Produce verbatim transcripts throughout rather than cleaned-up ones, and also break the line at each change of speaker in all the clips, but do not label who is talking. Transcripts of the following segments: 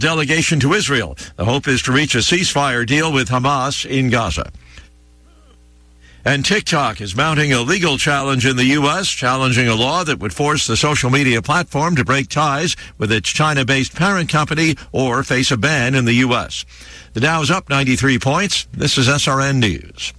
delegation to Israel. The hope is to reach a ceasefire deal with Hamas in Gaza. And TikTok is mounting a legal challenge in the U S, challenging a law that would force the social media platform to break ties with its China-based parent company or face a ban in the U S. The Dow's up ninety-three points. This is S R N News.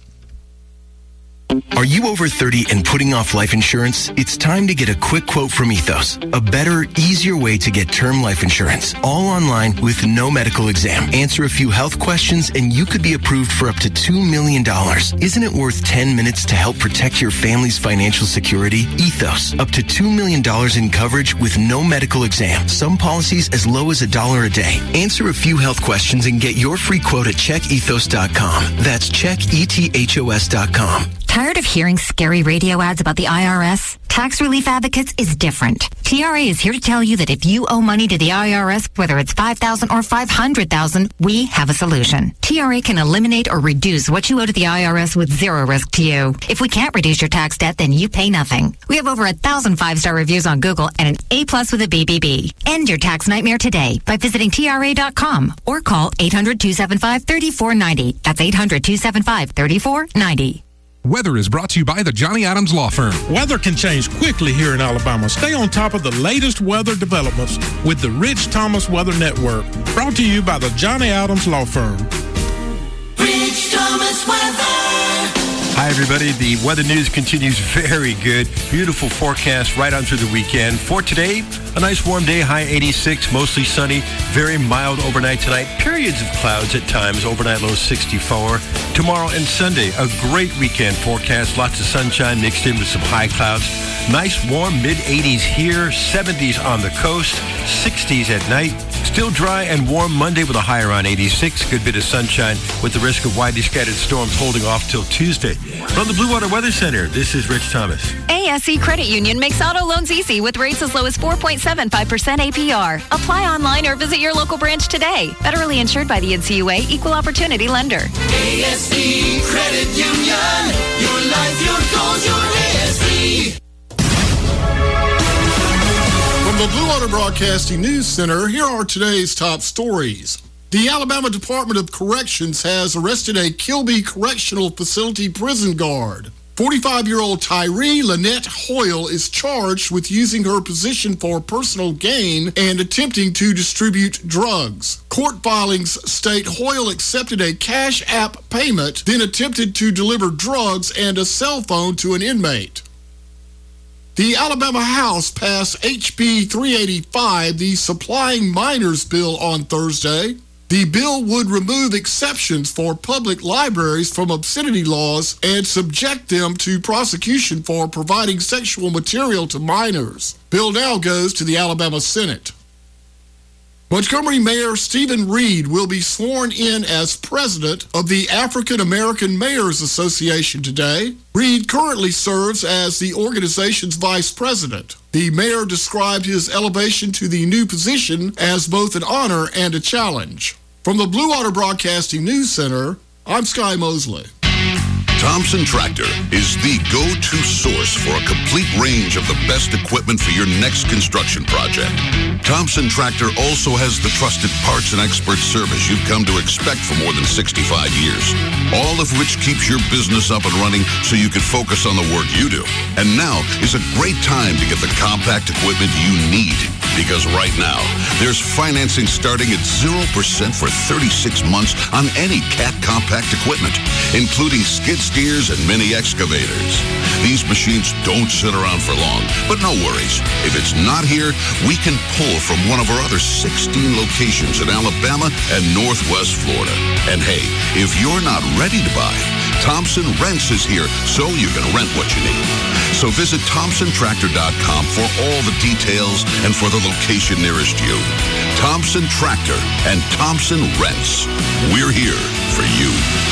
Are you over thirty and putting off life insurance? It's time to get a quick quote from Ethos. A better, easier way to get term life insurance. All online with no medical exam. Answer a few health questions and you could be approved for up to two million dollars. Isn't it worth ten minutes to help protect your family's financial security? Ethos. Up to two million dollars in coverage with no medical exam. Some policies as low as a dollar a day. Answer a few health questions and get your free quote at check ethos dot com. That's check ethos dot com.
Tired of hearing scary radio ads about the I R S? Tax Relief Advocates is different. T R A is here to tell you that if you owe money to the I R S, whether it's five thousand dollars or five hundred thousand dollars, we have a solution. T R A can eliminate or reduce what you owe to the I R S with zero risk to you. If we can't reduce your tax debt, then you pay nothing. We have over a thousand five-star reviews on Google and an A plus with a B B B. End your tax nightmare today by visiting T R A dot com or call eight hundred, two seven five, three four nine zero. That's eight hundred, two seven five, three four nine zero.
Weather is brought to you by the Johnny Adams Law Firm.
Weather can change quickly here in Alabama. Stay on top of the latest weather developments with the Rich Thomas Weather Network. Brought to you by the Johnny Adams Law Firm.
Rich Thomas Weather.
Hi, everybody. The weather news continues very good. Beautiful forecast right on through the weekend. For today, a nice warm day, high eighty-six, mostly sunny, very mild overnight tonight. Periods of clouds at times, overnight low sixty-four. Tomorrow and Sunday, a great weekend forecast. Lots of sunshine mixed in with some high clouds. Nice warm mid-eighties here, seventies on the coast, sixties at night. Still dry and warm Monday with a high around eighty-six. Good bit of sunshine with the risk of widely scattered storms holding off till Tuesday. From the Blue Water Weather Center, this is Rich Thomas.
A S C Credit Union makes auto loans easy with rates as low as four point seven five percent A P R. Apply online or visit your local branch today. Federally insured by the N C U A, Equal Opportunity Lender.
A S C Credit Union. Your life, your goals, your A S C.
From the Blue Water Broadcasting News Center, here are today's top stories. The Alabama Department of Corrections has arrested a Kilby Correctional Facility prison guard. forty-five-year-old Tyree Lynette Hoyle is charged with using her position for personal gain and attempting to distribute drugs. Court filings state Hoyle accepted a Cash App payment, then attempted to deliver drugs and a cell phone to an inmate. The Alabama House passed H B three eighty-five, the Supplying Minors Bill, on Thursday. The bill would remove exceptions for public libraries from obscenity laws and subject them to prosecution for providing sexual material to minors. Bill now goes to the Alabama Senate. Montgomery Mayor Stephen Reed will be sworn in as president of the African American Mayors Association today. Reed currently serves as the organization's vice president. The mayor described his elevation to the new position as both an honor and a challenge. From the Blue Water Broadcasting News Center, I'm Sky Mosley.
Thompson Tractor is the go-to source for a complete range of the best equipment for your next construction project. Thompson Tractor also has the trusted parts and expert service you've come to expect for more than sixty-five years, all of which keeps your business up and running so you can focus on the work you do. And now is a great time to get the compact equipment you need, because right now, there's financing starting at zero percent for thirty-six months on any Cat compact equipment, including skid steers and mini excavators. These machines don't sit around for long, but no worries. If it's not here, we can pull from one of our other sixteen locations in Alabama and Northwest Florida. And hey, if you're not ready to buy, Thompson Rents is here, so you can rent what you need. So visit thompson tractor dot com for all the details and for the location nearest you. Thompson Tractor and Thompson Rents. We're here for you.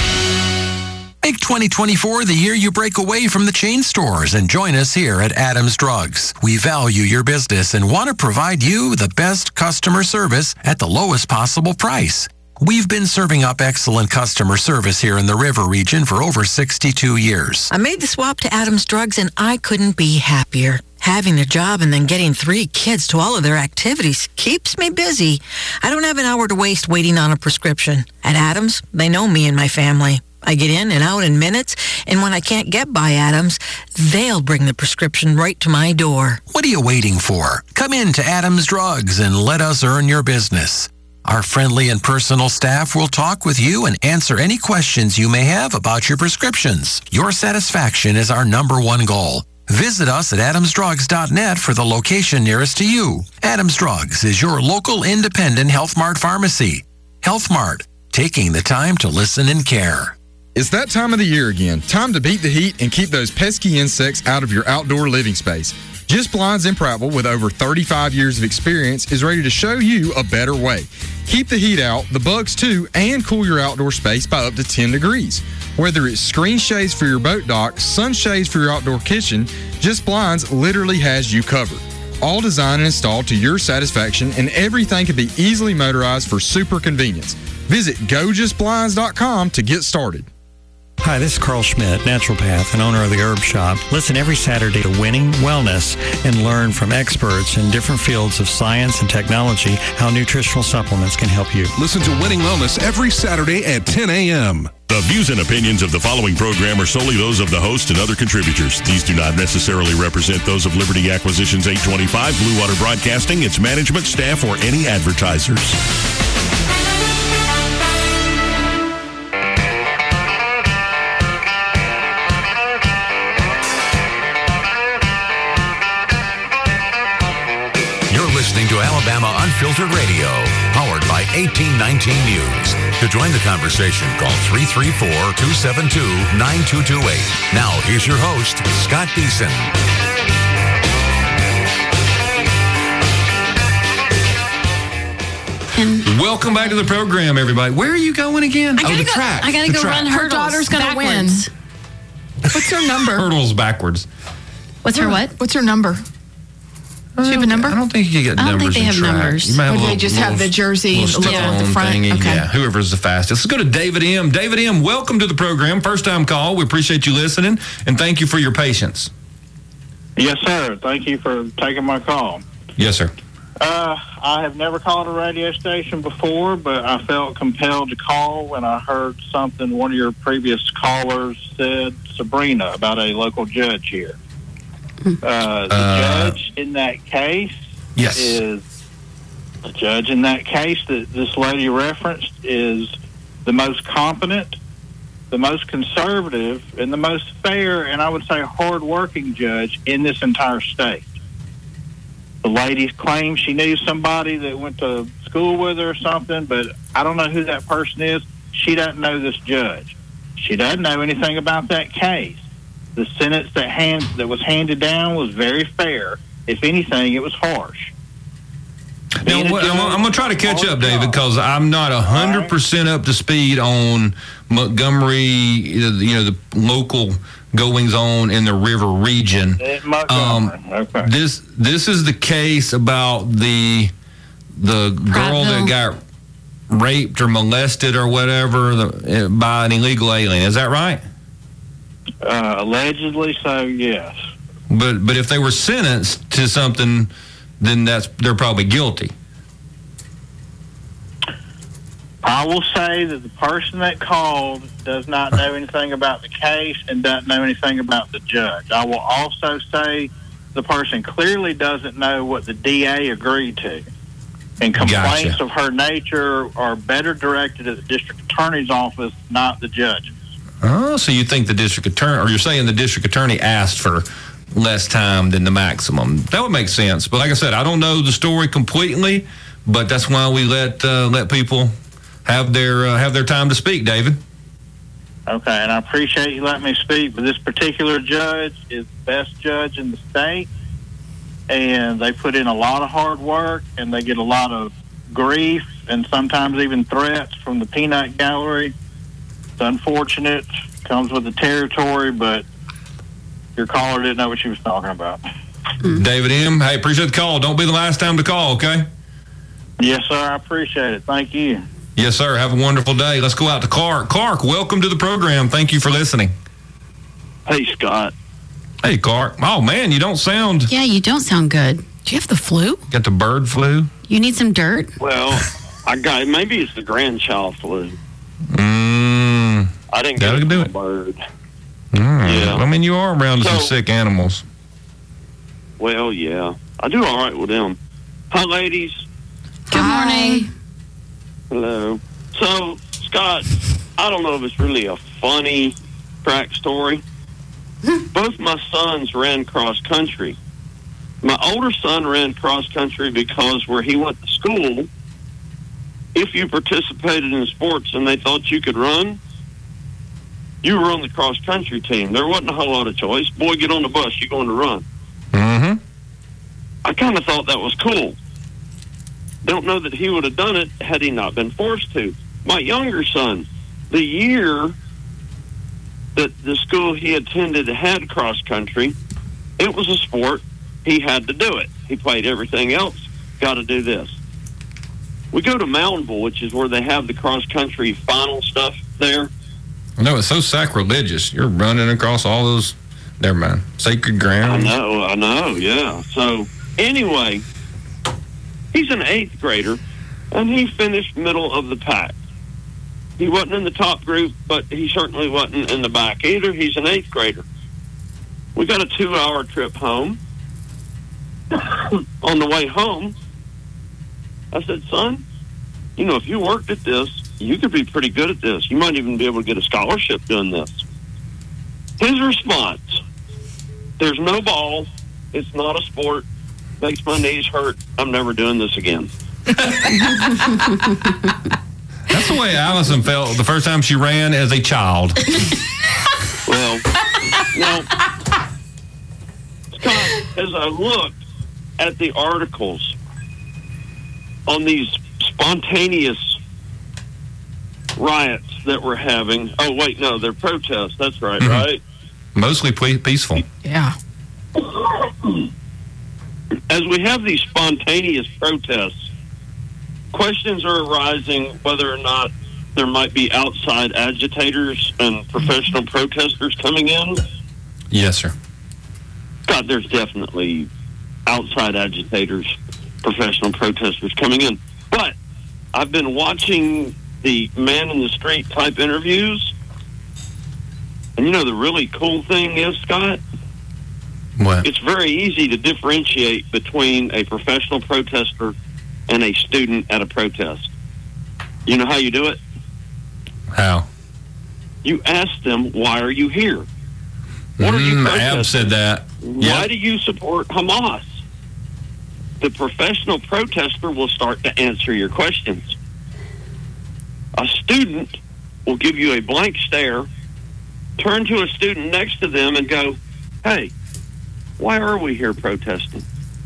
Make twenty twenty-four the year you break away from the chain stores and join us here at Adams Drugs. We value your business and want to provide you the best customer service at the lowest possible price. We've been serving up excellent customer service here in the River region for over sixty-two years.
I made the swap to Adams Drugs and I couldn't be happier. Having a job and then getting three kids to all of their activities keeps me busy. I don't have an hour to waste waiting on a prescription. At Adams, they know me and my family. I get in and out in minutes, and when I can't get by Adams, they'll bring the prescription right to my door.
What are you waiting for? Come in to Adams Drugs and let us earn your business. Our friendly and personal staff will talk with you and answer any questions you may have about your prescriptions. Your satisfaction is our number one goal. Visit us at adams drugs dot net for the location nearest to you. Adams Drugs is your local independent Health Mart pharmacy. Health Mart, taking the time to listen and care.
It's that time of the year again. Time to beat the heat and keep those pesky insects out of your outdoor living space. Just Blinds in Prattville, with over thirty-five years of experience, is ready to show you a better way. Keep the heat out, the bugs too, and cool your outdoor space by up to ten degrees. Whether it's screen shades for your boat dock, sunshades for your outdoor kitchen, Just Blinds literally has you covered. All designed and installed to your satisfaction, and everything can be easily motorized for super convenience. Visit go just blinds dot com to get started.
Hi, this is Carl Schmidt, naturopath and owner of the Herb Shop. Listen every Saturday to Winning Wellness and learn from experts in different fields of science and technology how nutritional supplements can help you.
Listen to Winning Wellness every Saturday at ten a.m.
The views and opinions of the following program are solely those of the host and other contributors. These do not necessarily represent those of Liberty Acquisitions eight twenty-five, Blue Water Broadcasting, its management, staff, or any advertisers.
Listening to Alabama Unfiltered Radio, powered by eighteen nineteen News. To join the conversation, call three three four, two seven two, nine two two eight. Now, here's your host, Scott Deason.
Welcome back to the program, everybody. Where are you going again?
I gotta
oh, the
go,
track.
I gotta
the
go
track.
run hurdles. Her daughter's gonna backwards. win. What's her number?
Hurdles backwards.
What's her what? What's her number? Do you have a number?
I don't think you get numbers.
I don't think they
in
have
track.
numbers.
You might have
or
a
do
little,
they just
little,
have the jersey
little
look at the front?
thingy.
Okay.
Yeah, whoever's the fastest. Let's go to David M. David M., welcome to the program. First time call. We appreciate you listening, and thank you for your patience.
Yes, sir. Thank you for taking my call.
Yes, sir.
Uh, I have never called a radio station before, but I felt compelled to call when I heard something one of your previous callers said, Sabrina, about a local judge here. Uh, the uh, judge in that case
yes.
is the judge in that case that this lady referenced is the most competent, the most conservative, and the most fair, and I would say hard-working judge in this entire state. The lady claims she knew somebody that went to school with her or something, but I don't know who that person is. She doesn't know this judge. She doesn't know anything about that case. The sentence that hand, that was handed down was very fair. If anything, it was harsh.
Now, what, I'm, I'm going to try to catch up, David, because I'm not one hundred percent up to speed on Montgomery, you know, the local goings-on in the river region. Um,
okay.
This this is the case about the the girl that got raped or molested or whatever the, by an illegal alien. Is that right?
Uh, allegedly so, yes.
But but if they were sentenced to something, then that's they're probably guilty.
I will say that the person that called does not know anything about the case and doesn't know anything about the judge. I will also say the person clearly doesn't know what the D A agreed to. And complaints
Gotcha.
of her nature are better directed at the district attorney's office, not the judge's.
Oh, so you think the district attorney, or you're saying the district attorney asked for less time than the maximum? That would make sense. But like I said, I don't know the story completely, but that's why we let uh, let people have their uh, have their time to speak, David.
Okay, and I appreciate you letting me speak, but this particular judge is the best judge in the state, and they put in a lot of hard work, and they get a lot of grief and sometimes even threats from the peanut gallery. It's unfortunate, comes with the territory, but your caller didn't know what she was talking about.
Mm-hmm. David M., hey, appreciate the call. Don't be the last time to call, okay?
Yes, sir, I appreciate it. Thank you.
Yes, sir. Have a wonderful day. Let's go out to Clark. Clark, welcome to the program. Thank you for listening.
Hey, Scott.
Hey, Clark. Oh, man, you don't sound...
Yeah, you don't sound good. Do you have the flu?
Got the bird flu?
You need some dirt?
Well, I got maybe it's the grandchild flu.
Mmm.
I didn't get
That'll
it
do
from
it.
a bird.
Mm.
Yeah.
I mean, you are around some
So-
sick animals.
Well, yeah. I do all right with them. Hi, ladies.
Good morning.
Hello. So, Scott, I don't know if it's really a funny track story. Both my sons ran cross country. My older son ran cross country because where he went to school, if you participated in sports and they thought you could run, you were on the cross country team. There wasn't a whole lot of choice. Boy, get on the bus. You're going to run.
Mm-hmm.
I kind of thought that was cool. Don't know that he would have done it had he not been forced to. My younger son, the year that the school he attended had cross country, it was a sport. He had to do it. He played everything else. Got to do this. We go to Moundville, which is where they have the cross country final stuff there.
No, it's so sacrilegious. You're running across all those, never mind, sacred
I
ground.
know, I know, yeah. So, anyway, he's an eighth grader, and he finished middle of the pack. He wasn't in the top group, but he certainly wasn't in the back either. He's an eighth grader. We got a two-hour trip home. On the way home, I said, son, you know, if you worked at this, you could be pretty good at this. You might even be able to get a scholarship doing this. His response, there's no ball. It's not a sport. Makes my knees hurt. I'm never doing this again.
That's the way Allison felt the first time she ran as a child.
Well, now, Scott, as I looked at the articles on these spontaneous riots that we're having, oh, wait, no, they're protests. That's right,
Mm-hmm.
right?
Mostly ple- peaceful.
Yeah.
As we have these spontaneous protests, questions are arising whether or not there might be outside agitators and professional protesters coming in.
Yes, sir.
God, there's definitely outside agitators, professional protesters coming in. But I've been watching the man in the street type interviews. And you know, the really cool thing is, Scott,
what?
It's very easy to differentiate between a professional protester and a student at a protest. You know how you do it?
How?
You ask them, why are you here? What are you
Mm,
protesting?
Ab said that.
Why
Yep.
do you support Hamas? The professional protester will start to answer your questions. A student will give you a blank stare, turn to a student next to them and go, hey, why are we here protesting?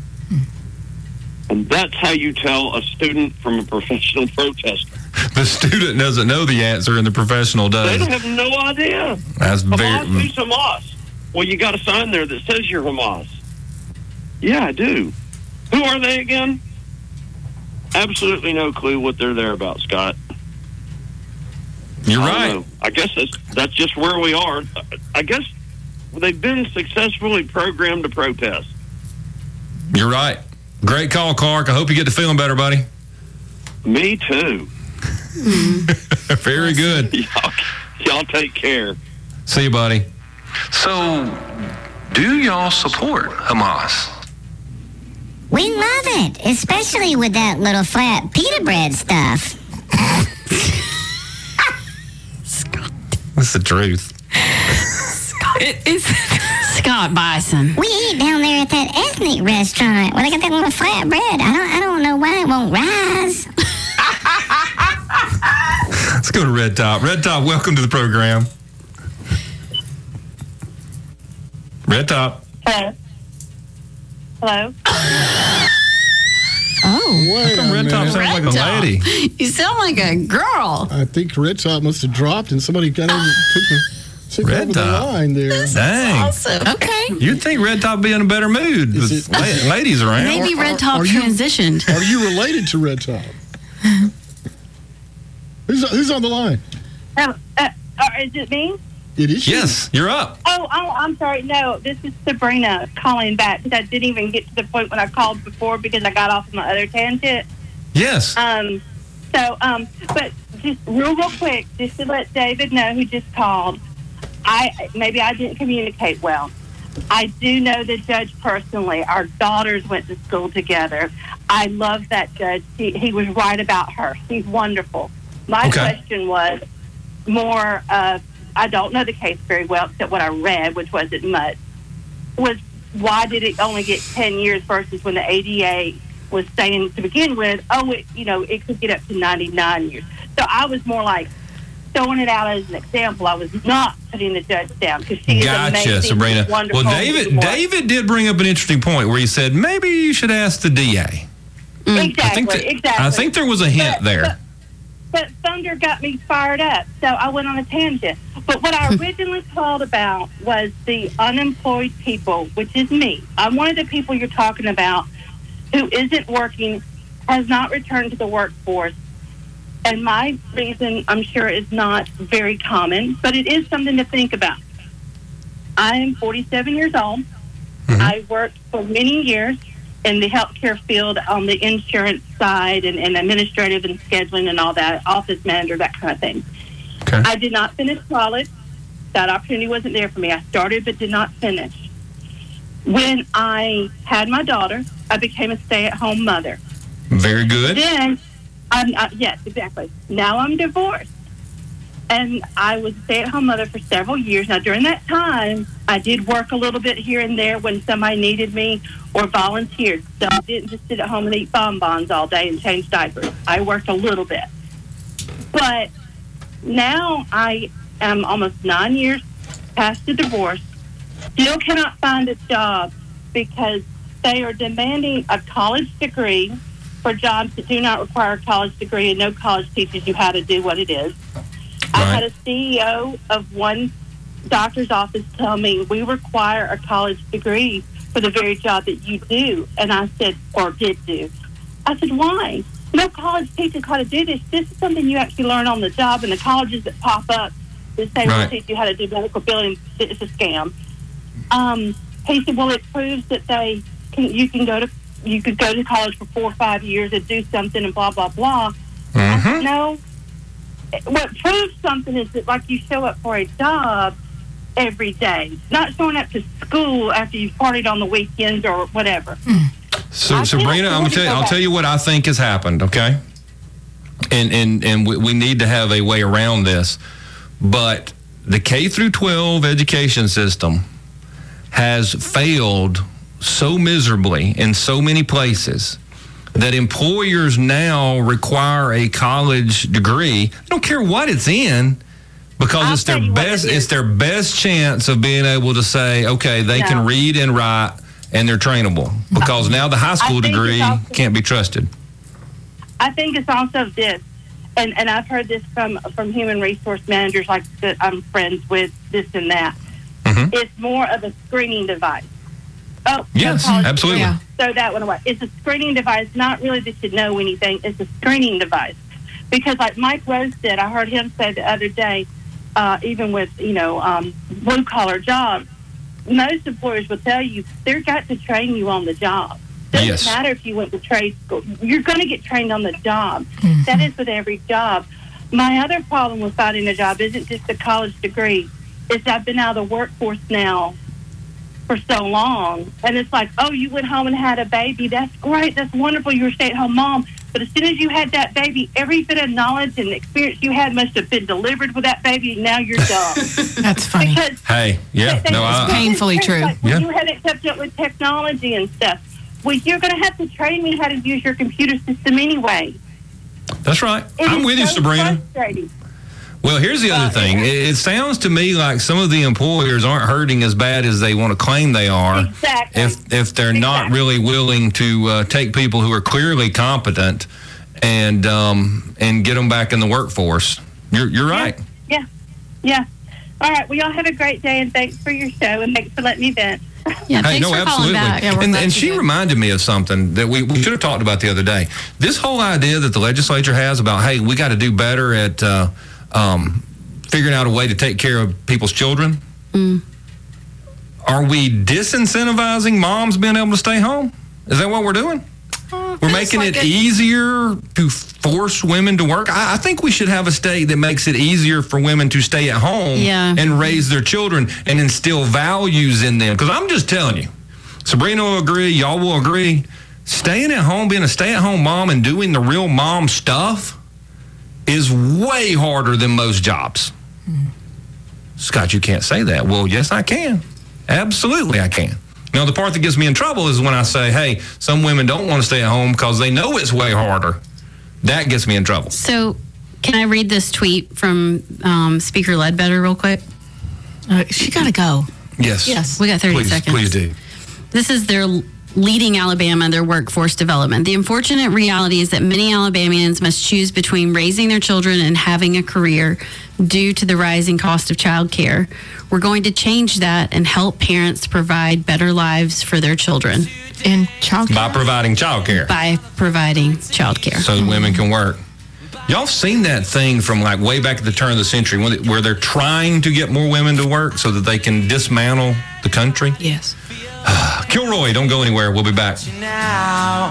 And that's how you tell a student from a professional protester.
The student doesn't know the answer and the professional
They
does.
have no idea.
That's
Hamas,
very...
who's Hamas? Well, you got a sign there that says you're Hamas. Yeah, I do. Who are they again? Absolutely no clue what they're there about, Scott.
You're
I don't
right.
know. I guess that's, that's just where we are. I guess they've been successfully programmed to protest.
You're right. Great call, Clark. I hope you get to feeling better, buddy.
Me too.
Very good.
Y'all, y'all take care.
See you, buddy.
So, do y'all support Hamas?
We love it, especially with that little flat pita bread stuff.
That's the truth.
It is Scott Bison.
We eat down there at that ethnic restaurant where they got that little flat bread. I don't, I don't know why it won't rise.
Let's go to Red Top. Red Top, welcome to the program. Red Top.
Hello. Hello.
Oh,
Wait
How come
a
Red Top
minute.
sounds like
Red
a
Top.
lady?
You sound like a girl.
I think Red Top must have dropped and somebody got over, took, the, took
Red
over the
Top.
line there.
Dang.
Awesome. Okay.
You'd think Red Top be in a better mood with
it-
la- ladies around.
Maybe
Are-
Red
are-
Top
are you-
transitioned.
Are you related to Red Top? who's, who's on the line?
Um, uh, uh, is it me?
It is.
Yes, you're up.
Oh, oh, I'm sorry. No, this is Sabrina calling back because I didn't even get to the point when I called before because I got off of my other tangent.
Yes.
Um. So, um, but just real, real quick, just to let David know who just called, I maybe I didn't communicate well. I do know the judge personally. Our daughters went to school together. I love that judge. He, he was right about her. She's wonderful. My
Okay.
question was more of, I don't know the case very well, except what I read, which wasn't much, was why did it only get ten years versus when the A D A was saying to begin with, oh, it, you know, it could get up to ninety-nine years. So I was more like throwing it out as an example. I was not putting the judge down because she is
Gotcha,
amazing,
Sabrina.
wonderful.
Well, David, David did bring up an interesting point where he said maybe you should ask the D A.
Exactly,
I think that-
exactly.
I think there was a hint
But-
there.
But, but Thunder got me fired up, so I went on a tangent. But what I originally called about was the unemployed people, which is me. I'm one of the people you're talking about who isn't working, has not returned to the workforce. And my reason, I'm sure, is not very common, but it is something to think about. I am forty-seven years old.
Mm-hmm.
I worked for many years in the healthcare field on the insurance side and, and administrative and scheduling and all that, office manager, that kind of thing.
Okay.
I did not finish college. That opportunity wasn't there for me. I started but did not finish. When I had my daughter, I became a stay-at-home mother.
Very good.
Then, I'm, uh, yes, exactly. Now I'm divorced. And I was a stay-at-home mother for several years. Now, during that time, I did work a little bit here and there when somebody needed me or volunteered. So I didn't just sit at home and eat bonbons all day and change diapers. I worked a little bit. But now I am almost nine years past the divorce, still cannot find a job because they are demanding a college degree for jobs that do not require a college degree, and no college teaches you how to do what it is. I had a C E O of one doctor's office tell me, we require a college degree for the very job that you do. And I said, or did do. I said, why? No college teaches how to do this. This is something you actually learn on the job, and the colleges that pop up that say, we'll
Right.
teach you how to do medical billing, it's a scam. Um, he said, well, it proves that they can, you can go to you could go to college for four or five years and do something and blah, blah, blah. I said, no. What proves something is that, like, you show up for a job every day, not showing up to school after you've partied on the weekends or whatever.
So,
I
Sabrina,
can't
I'm gonna tell you, I'll tell you what I think has happened. Okay, and and and we, we need to have a way around this, but the K through twelve education system has failed so miserably in so many places that employers now require a college degree. I don't care what it's in, because
I'll
it's their
tell you what
best.
it is.
It's their best chance of being able to say, okay, they
No.
can read and write, and they're trainable. Because now the high school
I think
degree
it's also-
can't be trusted.
I think it's also this, and, and I've heard this from from human resource managers like that I'm friends with, this and that.
Mm-hmm.
It's more of a screening device. Oh, no
Yes,
college
absolutely.
degree. Throw that one away. It's a screening device, not really that you know anything. It's a screening device. Because like Mike Rose said, I heard him say the other day, uh, even with, you know, um, blue-collar jobs, most employers will tell you they've got to train you on the job. Doesn't
Yes.
matter if you went to trade school. You're going to get trained on the job. That is with every job. My other problem with finding a job isn't just a college degree. It's I've been out of the workforce now for so long. And it's like, oh, you went home and had a baby. That's great. That's wonderful. You're a stay-at-home mom. But as soon as you had that baby, every bit of knowledge and experience you had must have been delivered with that baby, and now you're done.
That's funny.
Because
Hey, yeah,
they-
no,
they-
I,
painfully
it's
true.
Like when
Yeah.
you haven't kept up with technology and stuff, well, you're going to have to train me how to use your computer system anyway.
that's right.
It
I'm
is
with you,
so
Sabrina.
frustrating.
Well, here's the other thing. It, it sounds to me like some of the employers aren't hurting as bad as they want to claim they are.
Exactly.
If if they're not really willing to uh, take people who are clearly competent and um, and get them back in the workforce. You're you're right.
Yeah. Yeah. All right. Well, y'all have a great day, and thanks for your show, and thanks for letting me vent.
Yeah,
Hey, no, absolutely. and and she reminded me of something that we, we should have talked about the other day. This whole idea that the legislature has about, hey, we got to do better at uh, um, figuring out a way to take care of people's children.
Mm.
Are we disincentivizing moms being able to stay home? Is that what we're doing?
Uh,
we're making
like
it
a-
easier to force women to work. I, I think we should have a state that makes it easier for women to stay at home
Yeah.
and raise their children and instill values in them. Because I'm just telling you, Sabrina will agree, y'all will agree, staying at home, being a stay-at-home mom and doing the real mom stuff is way harder than most jobs.
Mm.
Scott, you can't say that. Well, yes, I can. Absolutely, I can. Now, the part that gets me in trouble is when I say, hey, some women don't want to stay at home because they know it's way harder. That gets me in trouble.
So, can I read this tweet from um, Speaker Ledbetter real quick?
Uh, she got to go.
Yes.
Yes. We got thirty
please,
seconds.
Please do.
This is their leading Alabama in their workforce development. The unfortunate reality is that many Alabamians must choose between raising their children and having a career due to the rising cost of childcare. We're going to change that and help parents provide better lives for their children.
And childcare?
By providing childcare.
By providing childcare.
So women can work. Y'all seen that thing from like way back at the turn of the century when it, where they're trying to get more women to work so that they can dismantle the country?
Yes.
Kilroy, don't go anywhere. We'll be back.
Now.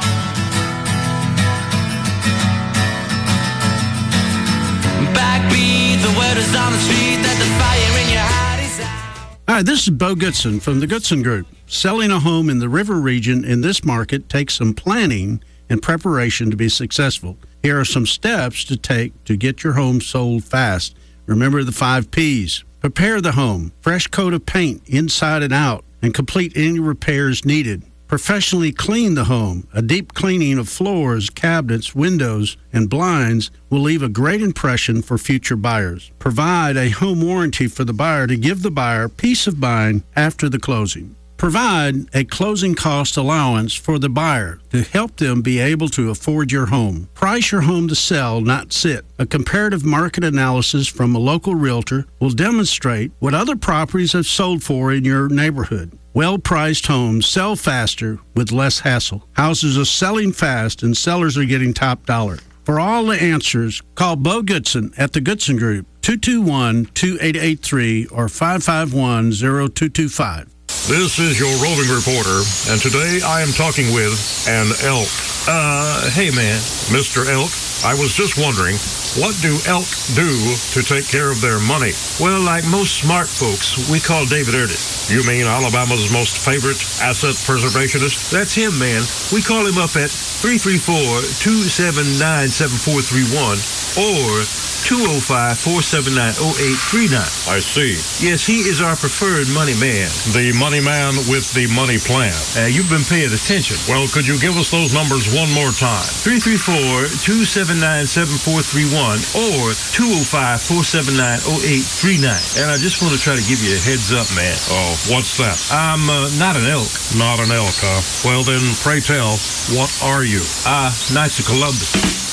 Backbeat, the word is on the street that the fire in your heart is out.
Hi, this is Bo Goodson from the Goodson Group. Selling a home in the River region in this market takes some planning and preparation to be successful. Here are some steps to take to get your home sold fast. Remember the five P's. Prepare the home, fresh coat of paint inside and out, and complete any repairs needed. Professionally clean the home. A deep cleaning of floors, cabinets, windows, and blinds will leave a great impression for future buyers. Provide a home warranty for the buyer to give the buyer peace of mind after the closing. Provide a closing cost allowance for the buyer to help them be able to afford your home. Price your home to sell, not sit. A comparative market analysis from a local realtor will demonstrate what other properties have sold for in your neighborhood. Well-priced homes sell faster with less hassle. Houses are selling fast and sellers are getting top dollar. For all the answers, call Bo Goodson at the Goodson Group, two two one, two eight eight three or five five one, zero two two five.
This is your roving reporter, and today I am talking with an elk. Uh, hey man, Mister Elk, I was just wondering, what do elk do to take care of their money? Well, like most smart folks, we call David Erdis. You mean Alabama's most favorite asset preservationist? That's him, man. We call him up at three three four, two seven nine, seven four three one or two oh five, four seven nine, oh eight three nine. I see. Yes, he is our preferred money man. The money man with the money plan. Uh, you've been paying attention. Well, could you give us those numbers one more time? three three four, two seven nine, seven four three one or two oh five, four seven nine, oh eight three nine. And I just want to try to give you a heads up, man. Oh, what's that? I'm uh, not an elk. Not an elk, huh? Well, then, pray tell, what are you? Ah, uh, Knights of Columbus.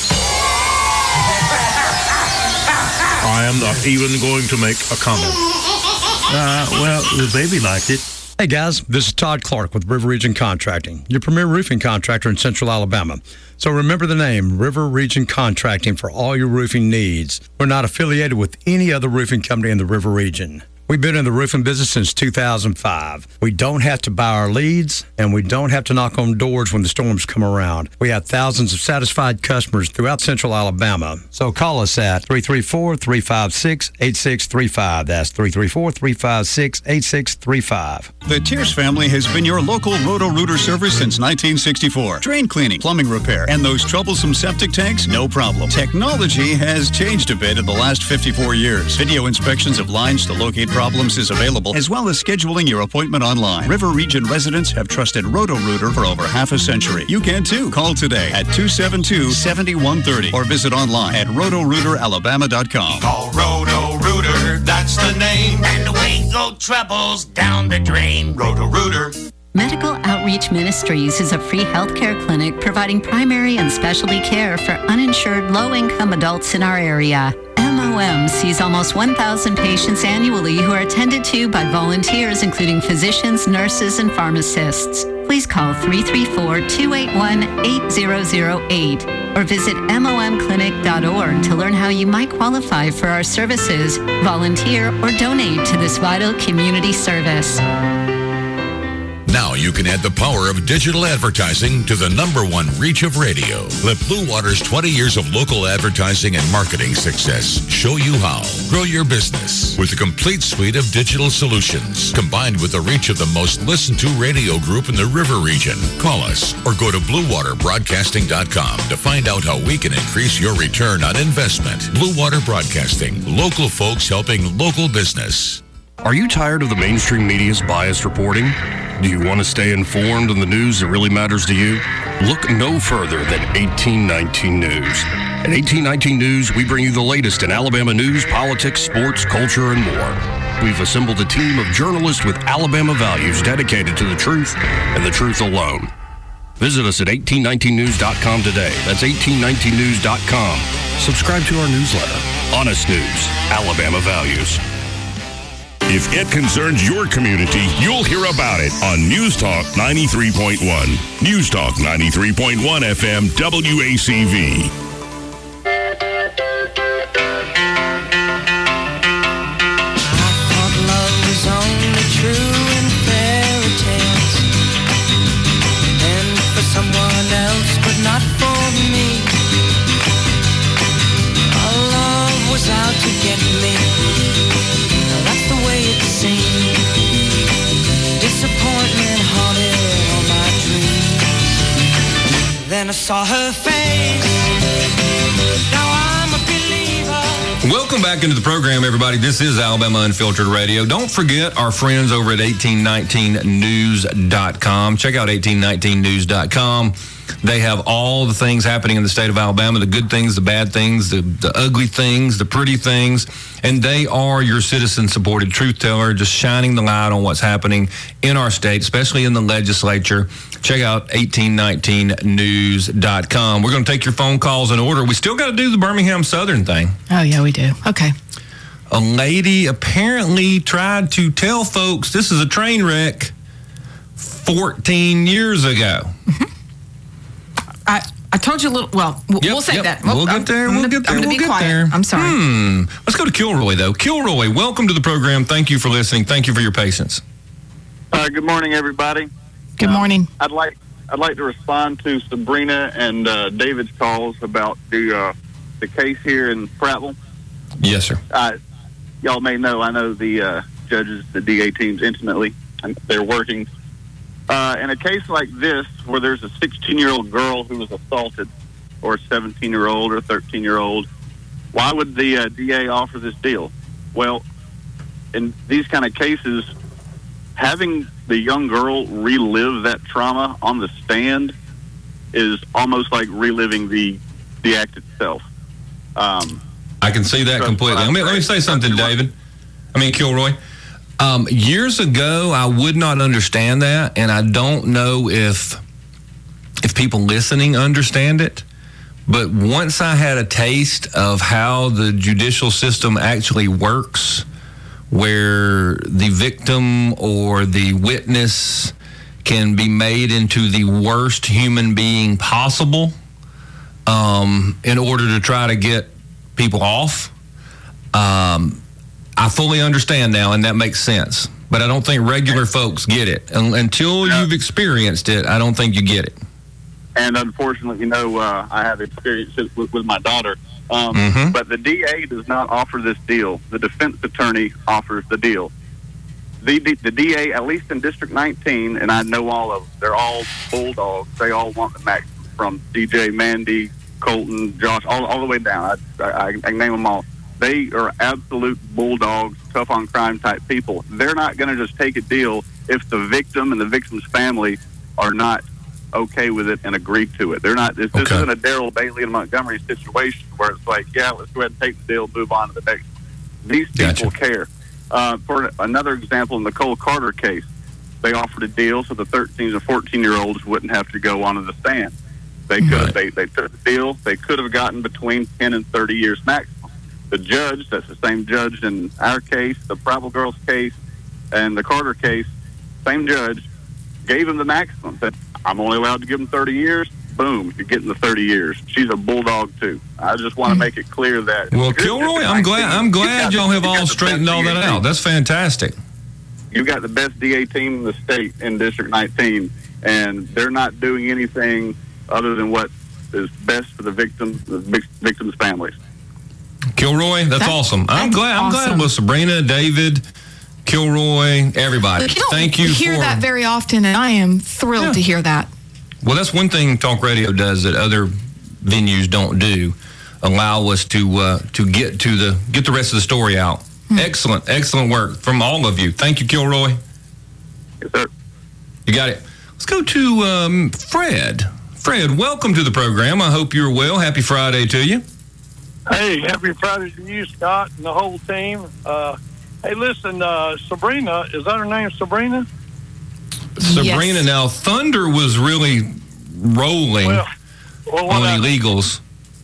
I am not even going to make a comment. Uh, well, the baby liked it.
Hey guys, this is Todd Clark with River Region Contracting, your premier roofing contractor in Central Alabama. So remember the name, River Region Contracting, for all your roofing needs. We're not affiliated with any other roofing company in the River Region. We've been in the roofing business since two thousand five. We don't have to buy our leads, and we don't have to knock on doors when the storms come around. We have thousands of satisfied customers throughout Central Alabama. So call us at three three four, three five six, eight six three five. That's three three four, three five six, eight six three five.
The Tears family has been your local Roto-Rooter service since nineteen sixty-four. Drain cleaning, plumbing repair, and those troublesome septic tanks, no problem. Technology has changed a bit in the last fifty-four years. Video inspections of lines to locate problems is available, as well as scheduling your appointment online. River Region residents have trusted Roto-Rooter for over half a century. You can too. Call today at two seven two, seven one three zero or visit online at roto rooter alabama dot com.
Call Roto-Rooter, that's the name. And away go troubles down the drain. Roto-Rooter.
Medical Outreach Ministries is a free healthcare clinic providing primary and specialty care for uninsured low-income adults in our area. M O M sees almost one thousand patients annually who are attended to by volunteers, including physicians, nurses, and pharmacists. Please call three three four, two eight one, eight zero zero eight. or visit M O M clinic dot org to learn how you might qualify for our services, volunteer, or donate to this vital community service.
Now you can add the power of digital advertising to the number one reach of radio. Let Blue Water's twenty years of local advertising and marketing success show you how. Grow your business with a complete suite of digital solutions, combined with the reach of the most listened to radio group in the River region. Call us or go to blue water broadcasting dot com to find out how we can increase your return on investment. Blue Water Broadcasting, local folks helping local business.
Are you tired of the mainstream media's biased reporting? Do you want to stay informed on the news that really matters to you? Look no further than eighteen nineteen News. At eighteen nineteen News, we bring you the latest in Alabama news, politics, sports, culture, and more. We've assembled a team of journalists with Alabama values dedicated to the truth and the truth alone. Visit us at eighteen nineteen news dot com today. That's eighteen nineteen news dot com. Subscribe to our newsletter. Honest News, Alabama Values.
If it concerns your community, you'll hear about it on News Talk ninety-three point one. News Talk ninety-three point one F M W A C V.
Then I saw her face. Now I'm a believer.
Welcome back into the program, everybody. This is Alabama Unfiltered Radio. Don't forget our friends over at eighteen nineteen news dot com. Check out eighteen nineteen news dot com. They have all the things happening in the state of Alabama, the good things, the bad things, the, the ugly things, the pretty things, and they are your citizen-supported truth teller, just shining the light on what's happening in our state, especially in the legislature. Check out eighteen nineteen news dot com. We're going to take your phone calls in order. We still got to do the Birmingham Southern thing.
Oh, yeah, we do. Okay.
A lady apparently tried to tell folks this is a train wreck fourteen years ago.
Mm-hmm. I, I told you a little, well, we'll,
Yep,
we'll say
yep.
that.
We'll get there,
I'm
we'll
gonna,
get there,
I'm going to
we'll
be
get
quiet.
there.
I'm sorry.
Hmm. Let's go to Kilroy, though. Kilroy, welcome to the program. Thank you for listening. Thank you for your patience.
Uh, good morning, everybody.
Good
uh,
morning.
I'd like I'd like to respond to Sabrina and uh, David's calls about the uh, the case here in Prattville.
Yes, sir.
Uh, y'all may know I know the uh, judges, the D A teams intimately, and they're working. Uh, in a case like this, where there's a sixteen-year-old girl who was assaulted, or a seventeen-year-old or thirteen-year-old, why would the uh, D A offer this deal? Well, in these kind of cases, having the young girl relive that trauma on the stand is almost like reliving the the act itself. Um,
I can see that completely. Let me, let me say something, David. I mean, Kilroy. Um, years ago, I would not understand that, and I don't know if if people listening understand it. But once I had a taste of how the judicial system actually works, where the victim or the witness can be made into the worst human being possible um, in order to try to get people off, um, I fully understand now, and that makes sense. But I don't think regular folks get it. Un- until you've experienced it, I don't think you get it.
And unfortunately, you know, uh, I have experienced it with, with my daughter. Um,
Mm-hmm.
But the D A does not offer this deal. The defense attorney offers the deal. The, the, the D A, at least in District nineteen, and I know all of them, they're all bulldogs. They all want the maximum, from D J, Mandy, Colton, Josh, all, all the way down. I, I, I can name them all. They are absolute bulldogs, tough on crime type people. They're not going to just take a deal if the victim and the victim's family are not okay with it and agree to it. They're not. This, this
Okay.
isn't a Daryl Bailey and Montgomery situation where it's like, yeah, let's go ahead and take the deal, move on to the next. These people
Gotcha.
care. Uh, for another example, in the Cole Carter case, they offered a deal so the thirteen and fourteen year olds wouldn't have to go onto the stand. They could.
Right.
They they took the deal. They could have gotten between ten and thirty years maximum. The judge, that's the same judge in our case, the Prattville girls case, and the Carter case, same judge, gave him the maximum. Said, I'm only allowed to give them thirty years. boom, you're getting the thirty years. She's a bulldog too. I just want to make it clear that.
Well, Kilroy, I'm glad I'm glad y'all have all straightened all that out. That's fantastic.
You've got the best D A team in the state in District nineteen, and they're not doing anything other than what is best for the victims, the vic- victims' families.
Kilroy, that's, that's awesome. I'm
that's
glad. I'm
awesome.
glad with Sabrina, David, Kilroy, everybody.
You don't
Thank you
hear
for
that very often, and I am thrilled
Yeah.
to hear that.
Well, that's one thing talk radio does that other venues don't do. Allow us to uh, to get to the get the rest of the story out. Hmm. Excellent, excellent work from all of you. Thank you, Kilroy.
Yes, sir.
You got it. Let's go to um, Fred. Fred, welcome to the program. I hope you're well. Happy Friday to you.
Hey, happy Friday to you, Scott, and the whole team. Uh, hey, listen, uh, Sabrina, is that her name, Sabrina?
Sabrina,
Yes.
now Thunder was really rolling
Well, well, what
on
I-
illegals.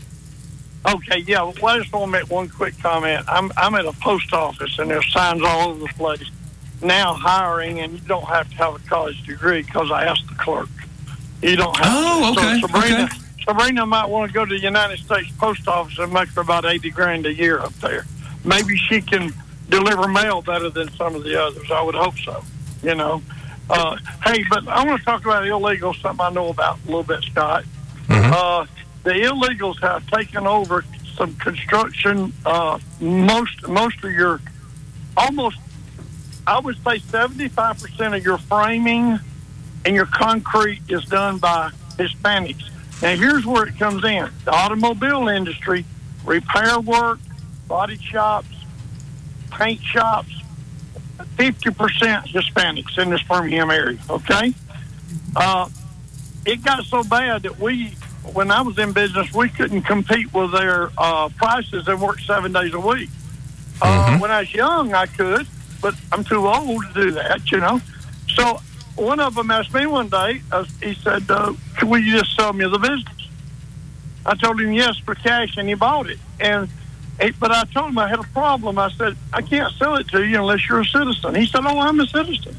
Okay, yeah. Well, I just want to make one quick comment. I'm I'm at a post office, and there's signs all over the place now hiring, and you don't have to have a college degree because I asked the clerk. You don't have
Oh,
to.
okay,
So Sabrina,
okay.
Sabrina might want to go to the United States Post Office and make her about eighty grand a year up there. Maybe she can deliver mail better than some of the others. I would hope so. You know. Uh, hey, but I want to talk about illegals, something I know about a little bit, Scott. Uh, the illegals have taken over some construction. Uh, most most of your, almost, I would say seventy-five percent of your framing and your concrete is done by Hispanics. Now, here's where it comes in. The automobile industry, repair work, body shops, paint shops, fifty percent Hispanics in this Birmingham area, okay? Uh, it got so bad that we, when I was in business, we couldn't compete with their uh, prices and work seven days a week. Uh, when I was young, I could, but I'm too old to do that, you know? So one of them asked me one day, uh, he said, uh, will you just sell me the business? I told him yes for cash, and he bought it. And It, but I told him I had a problem. I said, I can't sell it to you unless you're a citizen. He said, oh, I'm a citizen.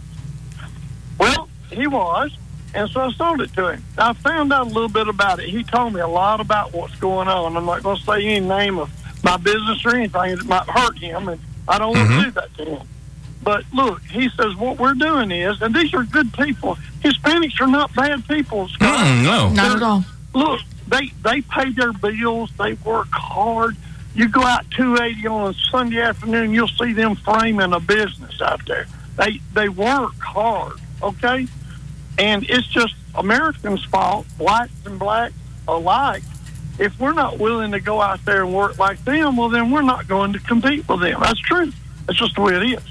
Well, he was, and so I sold it to him. I found out a little bit about it. He told me a lot about what's going on. I'm not going to say any name of my business or anything that might hurt him, and I don't want to do that to him. But look, he says what we're doing is, and these are good people. Hispanics are not bad people, Scott.
Mm, no.
Not at all.
Look, they they pay their bills. They work hard. You go out two eighty on a Sunday afternoon, you'll see them framing a business out there. They they work hard, okay? And it's just Americans' fault, whites and blacks alike. If we're not willing to go out there and work like them, well, then we're not going to compete with them. That's true. That's just the way it is.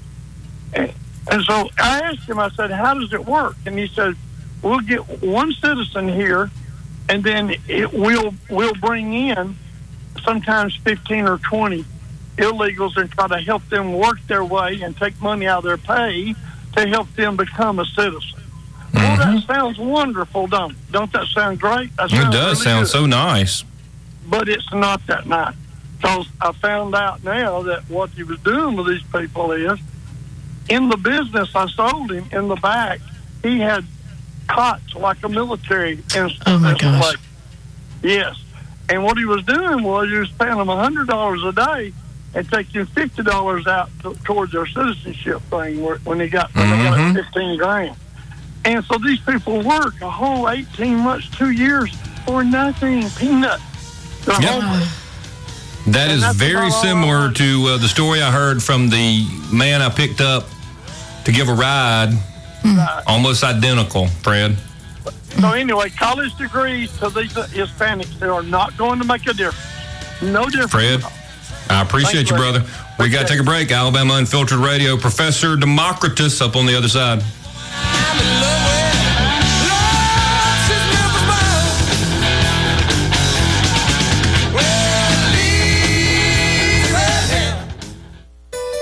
And, and so I asked him, I said, how does it work? And he said, we'll get one citizen here, and then it will we'll bring in sometimes fifteen or twenty illegals and try to help them work their way and take money out of their pay to help them become a citizen. Mm-hmm. Well, that sounds wonderful, don't it? Don't that sound great? That
It
sounds
does
really
sound
good.
so nice.
But it's not that nice. Because I found out now that what he was doing with these people is, in the business I sold him, in the back, he had cots like a military instance.
Oh, my gosh.
Yes. And what he was doing was he was paying them one hundred dollars a day and taking fifty dollars out to, towards their citizenship thing where, when they got, when they got fifteen grand. And so these people work a whole eighteen months, two years for nothing, peanuts. They're
Yep.
homeless.
That
And
is
that's
very
about all
similar to uh, the story I heard from the man I picked up to give a ride. Almost identical, Fred.
So anyway, college degrees to these Hispanics, they are not going to make a difference. No difference.
Fred, I appreciate
Thanks,
you,
brother.
brother. We got to take a break. Alabama Unfiltered Radio. Professor Democritus up on the other side.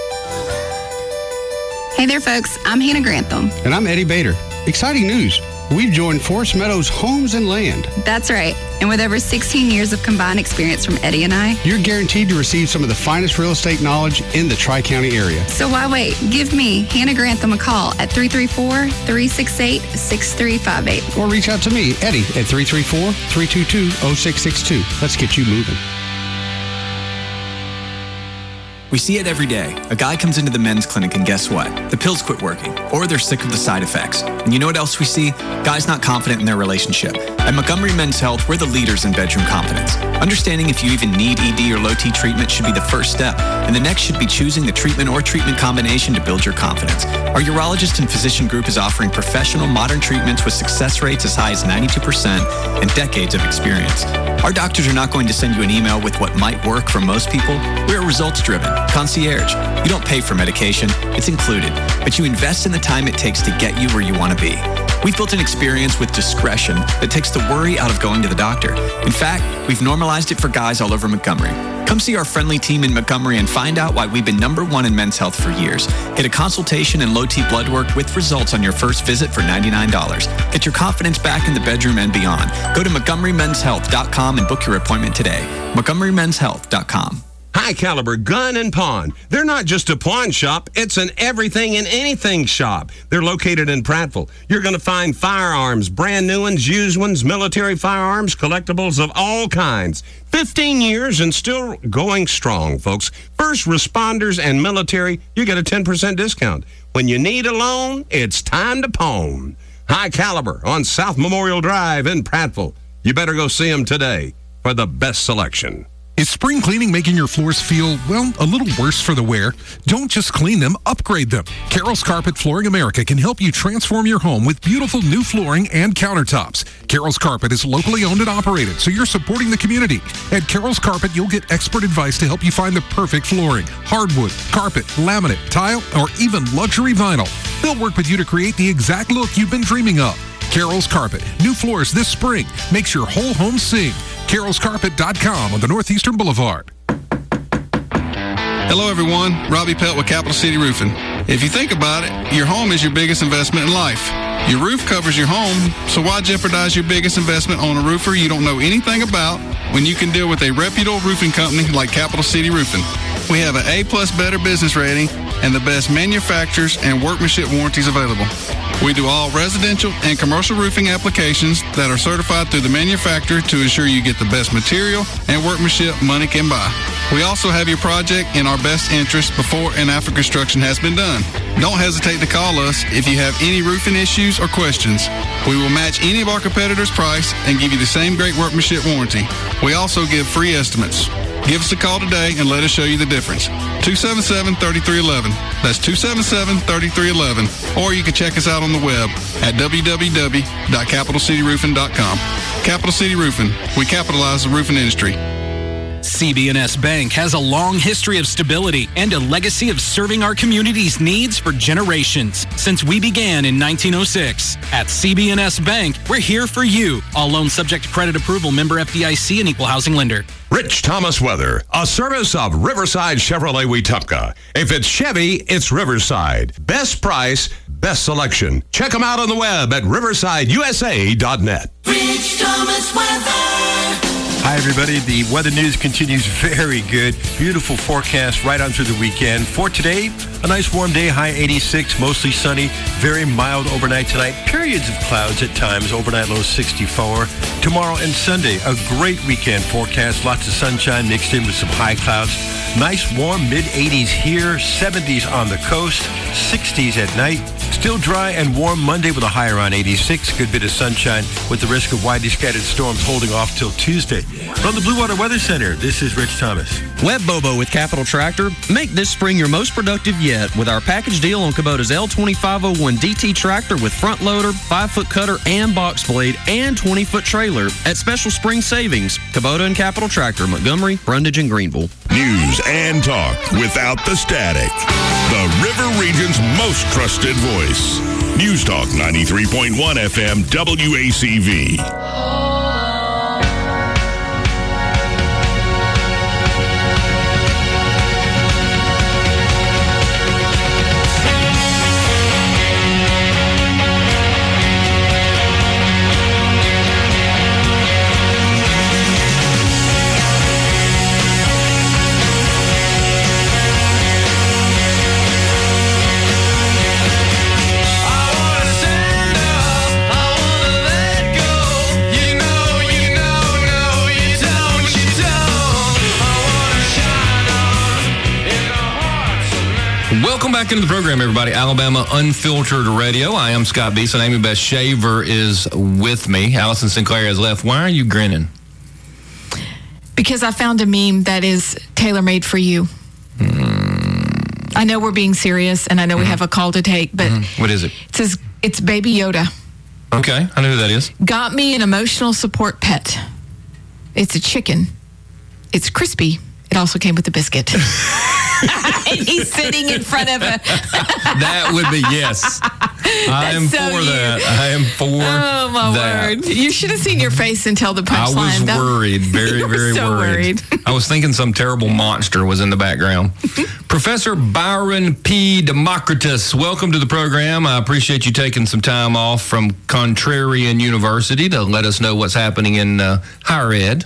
Hey there, folks. I'm Hannah Grantham.
And I'm Eddie Bader. Exciting news.
We've joined Forest Meadows Homes and Land.
That's right. And with over sixteen years of combined experience from Eddie and I,
you're guaranteed to receive some of the finest real estate knowledge in the Tri-County area.
So why wait? Give me, Hannah Grantham, a call at three three four, three six eight, six three five eight.
Or reach out to me, Eddie, at three three four, three two two, zero six six two. Let's get you moving.
We see it every day. A guy comes into the men's clinic and guess what? The pills quit working, or they're sick of the side effects. And you know what else we see? Guys not confident in their relationship. At Montgomery Men's Health, we're the leaders in bedroom confidence. Understanding if you even need E D or low T treatment should be the first step, and the next should be choosing the treatment or treatment combination to build your confidence. Our urologist and physician group is offering professional modern treatments with success rates as high as ninety-two percent and decades of experience. Our doctors are not going to send you an email with what might work for most people. We're results-driven. Concierge. You don't pay for medication. It's included. But you invest in the time it takes to get you where you want to be. We've built an experience with discretion that takes the worry out of going to the doctor. In fact, we've normalized it for guys all over Montgomery. Come see our friendly team in Montgomery and find out why we've been number one in men's health for years. Get a consultation and low-T blood work with results on your first visit for ninety-nine dollars. Get your confidence back in the bedroom and beyond. Go to montgomery men's health dot com and book your appointment today. montgomery men's health dot com.
High Caliber Gun and Pawn. They're not just a pawn shop, it's an everything and anything shop. They're located in Prattville. You're going to find firearms, brand new ones, used ones, military firearms, collectibles of all kinds. fifteen years and still going strong, folks. First responders and military, you get a ten percent discount. When you need a loan, it's time to pawn. High Caliber on South Memorial Drive in Prattville. You better go see them today for the best selection.
Is spring cleaning making your floors feel, well, a little worse for the wear? Don't just clean them, upgrade them. Carroll's Carpet Flooring America can help you transform your home with beautiful new flooring and countertops. Carroll's Carpet is locally owned and operated, so you're supporting the community. At Carroll's Carpet, you'll get expert advice to help you find the perfect flooring, hardwood, carpet, laminate, tile, or even luxury vinyl. They'll work with you to create the exact look you've been dreaming of. Carroll's Carpet. New floors this spring. Makes your whole home sing. carolls carpet dot com on the Northeastern Boulevard.
Hello, everyone. Robbie Pelt with Capital City Roofing. If you think about it, your home is your biggest investment in life. Your roof covers your home, so why jeopardize your biggest investment on a roofer you don't know anything about when you can deal with a reputable roofing company like Capital City Roofing? We have an A-plus Better Business rating and the best manufacturers and workmanship warranties available. We do all residential and commercial roofing applications that are certified through the manufacturer to ensure you get the best material and workmanship money can buy. We also have your project in our best interest before and after construction has been done. Don't hesitate to call us if you have any roofing issues or questions. We will match any of our competitors' price and give you the same great workmanship warranty. We also give free estimates. Give us a call today and let us show you the difference. two seven seven, three three one one. That's two seven seven, three three one one. Or you can check us out on the web at w w w dot capital city roofing dot com. Capital City Roofing. We capitalize the roofing industry.
C B N S Bank has a long history of stability and a legacy of serving our community's needs for generations since we began in nineteen oh six. At C B N S Bank, we're here for you. All loans subject to credit approval, member F D I C and equal housing lender.
Rich Thomas Weather, a service of Riverside Chevrolet Wetumpka. If it's Chevy, it's Riverside. Best price, best selection. Check them out on the web at riverside u s a dot net.
Rich Thomas Weather.
Hi, everybody. The weather news continues very good. Beautiful forecast right on through the weekend. For today, a nice warm day, high eighty-six, mostly sunny, very mild overnight tonight. Periods of clouds at times, overnight low sixty-four. Tomorrow and Sunday, a great weekend forecast. Lots of sunshine mixed in with some high clouds. Nice warm mid eighties here, seventies on the coast, sixties at night. Still dry and warm Monday with a high around eighty-six. Good bit of sunshine with the risk of widely scattered storms holding off till Tuesday. From the Blue Water Weather Center, this is Rich Thomas.
Web Bobo with Capital Tractor. Make this spring your most productive yet with our package deal on Kubota's L twenty-five oh one D T tractor with front loader, five-foot cutter, and box blade, and twenty-foot trailer at special spring savings. Kubota and Capital Tractor, Montgomery, Brundage, and Greenville.
News and talk without the static. The River Region's most trusted voice. News Talk ninety-three point one F M W A C V.
Welcome back into the program, everybody. Alabama Unfiltered Radio. I am Scott Beeson. Amy Beth Shaver is with me. Allison Sinclair has left. Why are you grinning?
Because I found a meme that is tailor-made for you.
Mm.
I know we're being serious, and I know mm. we have a call to take, but
mm. what is it?
It says, it's Baby Yoda.
Okay, I know who that is.
Got me an emotional support pet. It's a chicken. It's crispy. It also came with a biscuit. And he's sitting in front of a...
That would be, yes. I am
so
for
you.
that. I am for
oh, my
that.
word. You should have seen your face until the punchline.
I was
that,
worried, very,
you were
very
so
worried.
worried.
I was thinking some terrible monster was in the background. Professor Byron P. Democritus, welcome to the program. I appreciate you taking some time off from Contrarian University to let us know what's happening in uh, higher ed.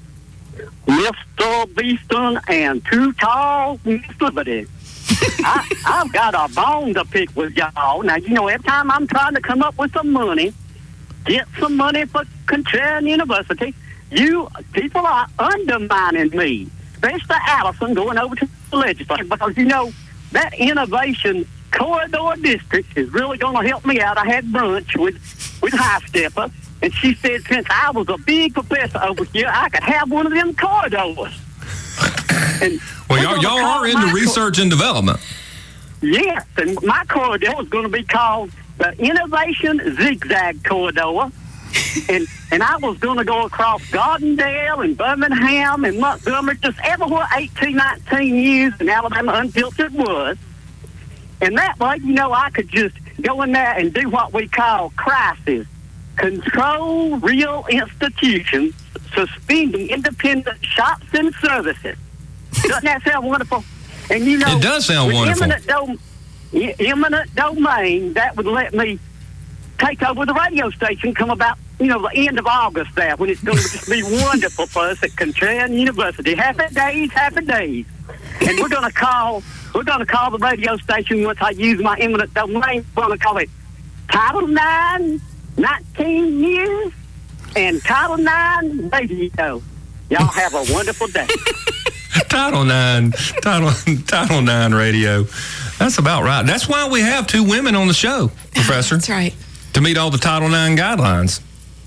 Mister Beeston and Too Tall Miss Liberty. I, I've got a bone to pick with y'all. Now, you know, every time I'm trying to come up with some money, get some money for Contrarian University, you people are undermining me, especially Allison going over to the legislature, because, you know, that innovation corridor district is really going to help me out. I had brunch with, with High Stepper, and she said, since I was a big professor over here, I could have one of them corridors. And
well, y'all, y'all are into research and development.
Yes, and my corridor is going to be called the Innovation Zigzag Corridor. and and I was going to go across Gardendale and Birmingham and Montgomery, just everywhere eighteen, nineteen years in Alabama Unfiltered was. And that way, you know, I could just go in there and do what we call crisis. Control real institutions, suspending independent shops and services. Doesn't that sound wonderful? And you know,
it does sound
with
wonderful.
Eminent, dom- eminent domain, that would let me take over the radio station come about, you know, the end of August there, when it's going to just be wonderful for us at Contrarian University. Happy days, happy days. And we're going to call, we're going to call the radio station, once I use my eminent domain, we're going to call it Title nine, nineteen years, and Title nine Radio. Y'all have a wonderful day.
Title nine, Title Title nine Radio. That's about right. That's why we have two women on the show, Professor.
That's right.
To meet all the Title nine guidelines.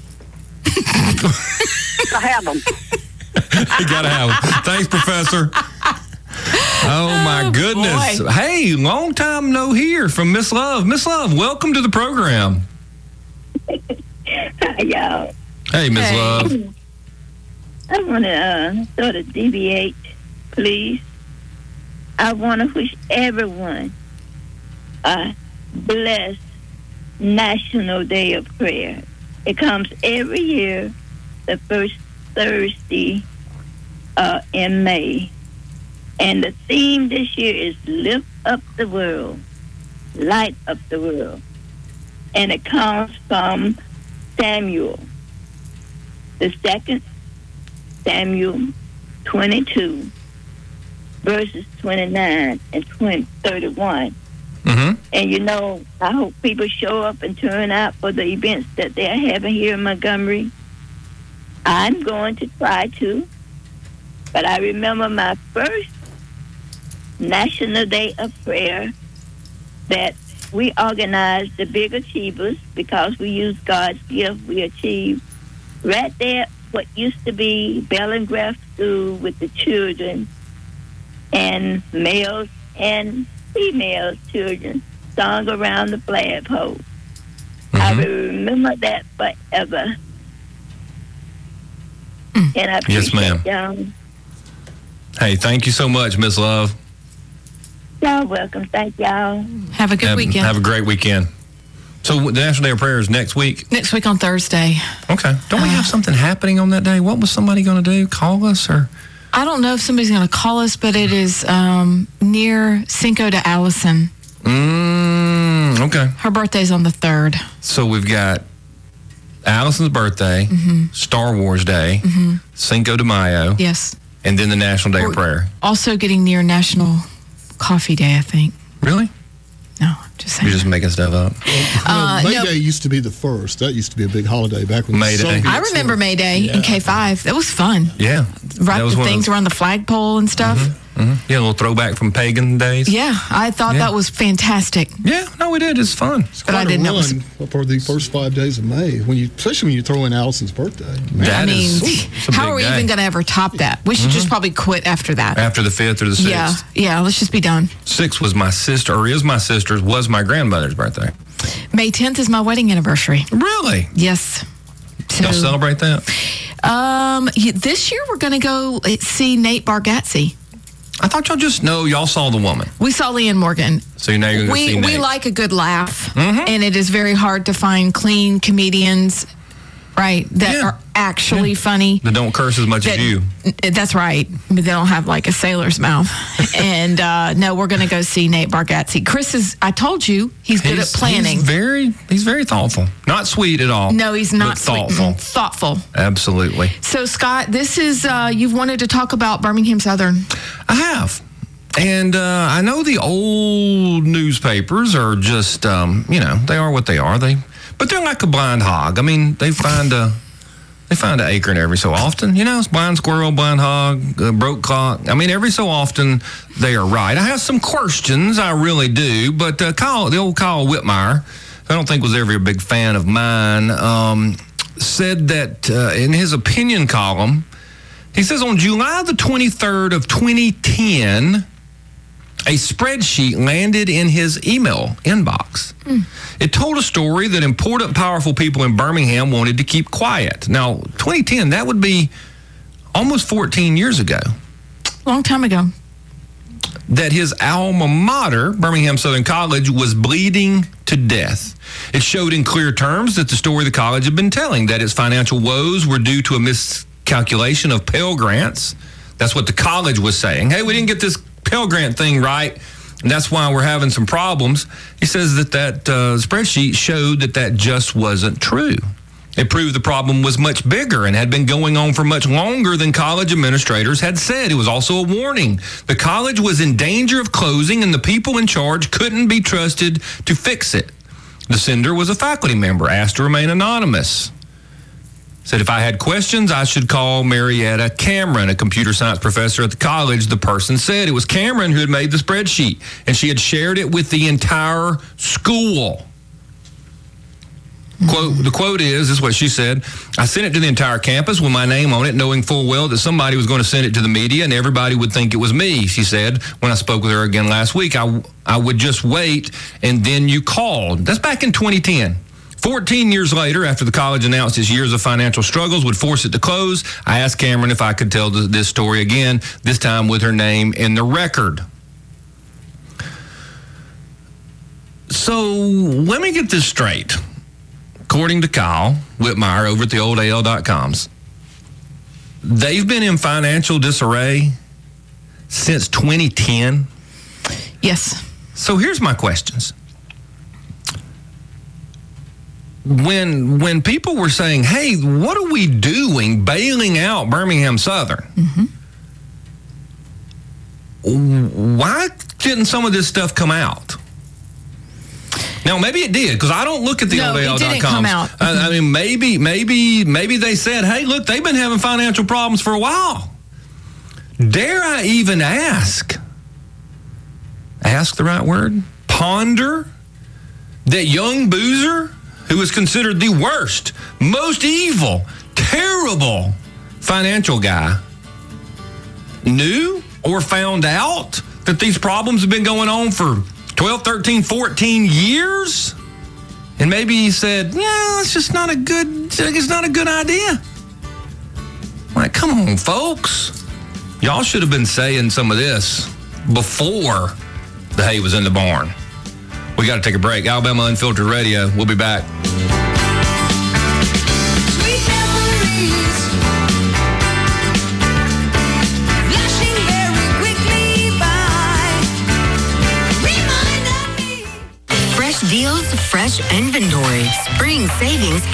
I have them.
You gotta have them. Thanks, Professor. Oh, my
oh,
goodness.
Boy.
Hey, long time no hear from Miss Love. Miss Love, welcome to the program.
Hi, y'all.
Hey, Miss
Hey.
Love.
I want to uh, sort of deviate, please. I want to wish everyone a blessed National Day of Prayer. It comes every year, the first Thursday uh, in May. And the theme this year is Lift Up the World, Light Up the World. And it comes from Samuel, the second Samuel twenty-two, verses twenty-nine and twenty, thirty-one.
Mm-hmm.
And, you know, I hope people show up and turn out for the events that they're having here in Montgomery. I'm going to try to. But I remember my first National Day of Prayer that we organized the Big Achievers, because we used God's gift, we achieved right there what used to be Bellingraph School with the children, and males and female children sung around the flagpole. Mm-hmm. I will remember that forever. Mm. And I appreciate
yes, ma'am.
y'all.
Hey, thank you so much, Miss Love.
Y'all welcome. Thank y'all.
Have a good
have,
weekend.
Have a great weekend. So the National Day of Prayer is next week?
Next week on Thursday.
Okay. Don't we have something happening on that day? What was somebody going to do? Call us or?
I don't know if somebody's going to call us, but it is um, near Cinco de Allison.
Mm, okay.
Her birthday's on the third.
So we've got Allison's birthday,
mm-hmm.
Star Wars Day,
mm-hmm.
Cinco de Mayo.
Yes.
And then the National Day
We're
of Prayer.
Also getting near National Coffee Day, I think.
Really?
No, just saying.
You're just making stuff up.
Uh,
May
no.
Day used to be the first. That used to be a big holiday back when
May
the
Day.
Soviets
I remember
were-
May Day
Yeah.
in K five. That was fun.
Yeah.
Right,
That was
the
one of
things
those-
around the flagpole and stuff.
Mm-hmm. Mm-hmm. Yeah, a little throwback from pagan days.
Yeah, I thought
Yeah.
that was fantastic.
Yeah, no, we did. It's fun.
But I didn't know. it was-
Run for the first five days of May, when you, especially when you throw in Allison's birthday.
I mean, how are we even going to ever top that? We should just probably quit after that.
After the fifth or the sixth.
Yeah, yeah. Let's just be done.
Sixth was my sister, or is my sister's, was my grandmother's birthday.
May tenth is my wedding anniversary.
Really?
Yes.
Y'all celebrate that?
Um, y- this year we're going to go see Nate Bargatze.
I thought y'all just know y'all saw The Woman.
We saw Leanne Morgan.
So now you're going to
We
see Nate.
we like a good laugh,
Mhm.
and it is very hard to find clean comedians, right? That are actually funny.
That don't curse as much
That-
as you.
That's right. They don't have like a sailor's mouth. and uh, no, we're going to go see Nate Bargatze. Chris is. I told you he's good at planning.
He's very, he's very thoughtful. Not sweet at all.
No, he's not
but
sweet.
thoughtful.
Mm, thoughtful.
Absolutely.
So Scott, this is uh, you've wanted to talk about Birmingham Southern.
I have. And uh, I know the old newspapers are just, um, you know, they are what they are. They, but they're like a blind hog. I mean, they find a, they find an acorn every so often. You know, it's blind squirrel, blind hog, uh, broke clock. I mean, every so often they are right. I have some questions, I really do. But uh, Kyle, the old Kyle Whitmire, I don't think was ever a big fan of mine, um, said that uh, in his opinion column, he says on July the twenty-third of twenty ten, a spreadsheet landed in his email inbox. Mm. It told a story that important, powerful people in Birmingham wanted to keep quiet. Now, twenty ten, that would be almost fourteen years ago.
Long time ago.
That his alma mater, Birmingham Southern College, was bleeding to death. It showed in clear terms that the story the college had been telling, that its financial woes were due to a miscalculation of Pell Grants. That's what the college was saying. Hey, we didn't get this Pell Grant thing right, and that's why we're having some problems. He says that that uh, spreadsheet showed that that just wasn't true. It proved the problem was much bigger and had been going on for much longer than college administrators had said. It was also a warning. The college was in danger of closing, and the people in charge couldn't be trusted to fix it. The sender was a faculty member, asked to remain anonymous. Said if I had questions, I should call Marietta Cameron, a computer science professor at the college. The person said it was Cameron who had made the spreadsheet, and she had shared it with the entire school. Quote, the quote is, this is what she said, I sent it to the entire campus with my name on it, knowing full well that somebody was going to send it to the media and everybody would think it was me, she said. When I spoke with her again last week, I, I would just wait, and then you called. That's back in twenty ten. fourteen years later, after the college announced its years of financial struggles would force it to close, I asked Cameron if I could tell th- this story again, this time with her name in the record. So let me get this straight. According to Kyle Whitmire over at the old A L dot coms, they've been in financial disarray since twenty ten.
Yes.
So here's my questions. When when people were saying, hey, what are we doing bailing out Birmingham Southern? Mm-hmm. Why didn't some of this stuff come out? Now, maybe it did, because I don't look at the
No,
old A L dot com.
it didn't come out.
I, I mean, maybe, maybe, maybe they said, hey, look, they've been having financial problems for a while. Dare I even ask, ask the right word, ponder that young Boozer, who was considered the worst, most evil, terrible financial guy, knew or found out that these problems have been going on for twelve, thirteen, fourteen years? And maybe he said, yeah, it's just not a good, it's not a good idea. Like, come on, folks. Y'all should have been saying some of this before the hay was in the barn. We got to take a break. Alabama Unfiltered Radio. We'll be back.
Fresh deals, fresh inventory. Spring savings have sprung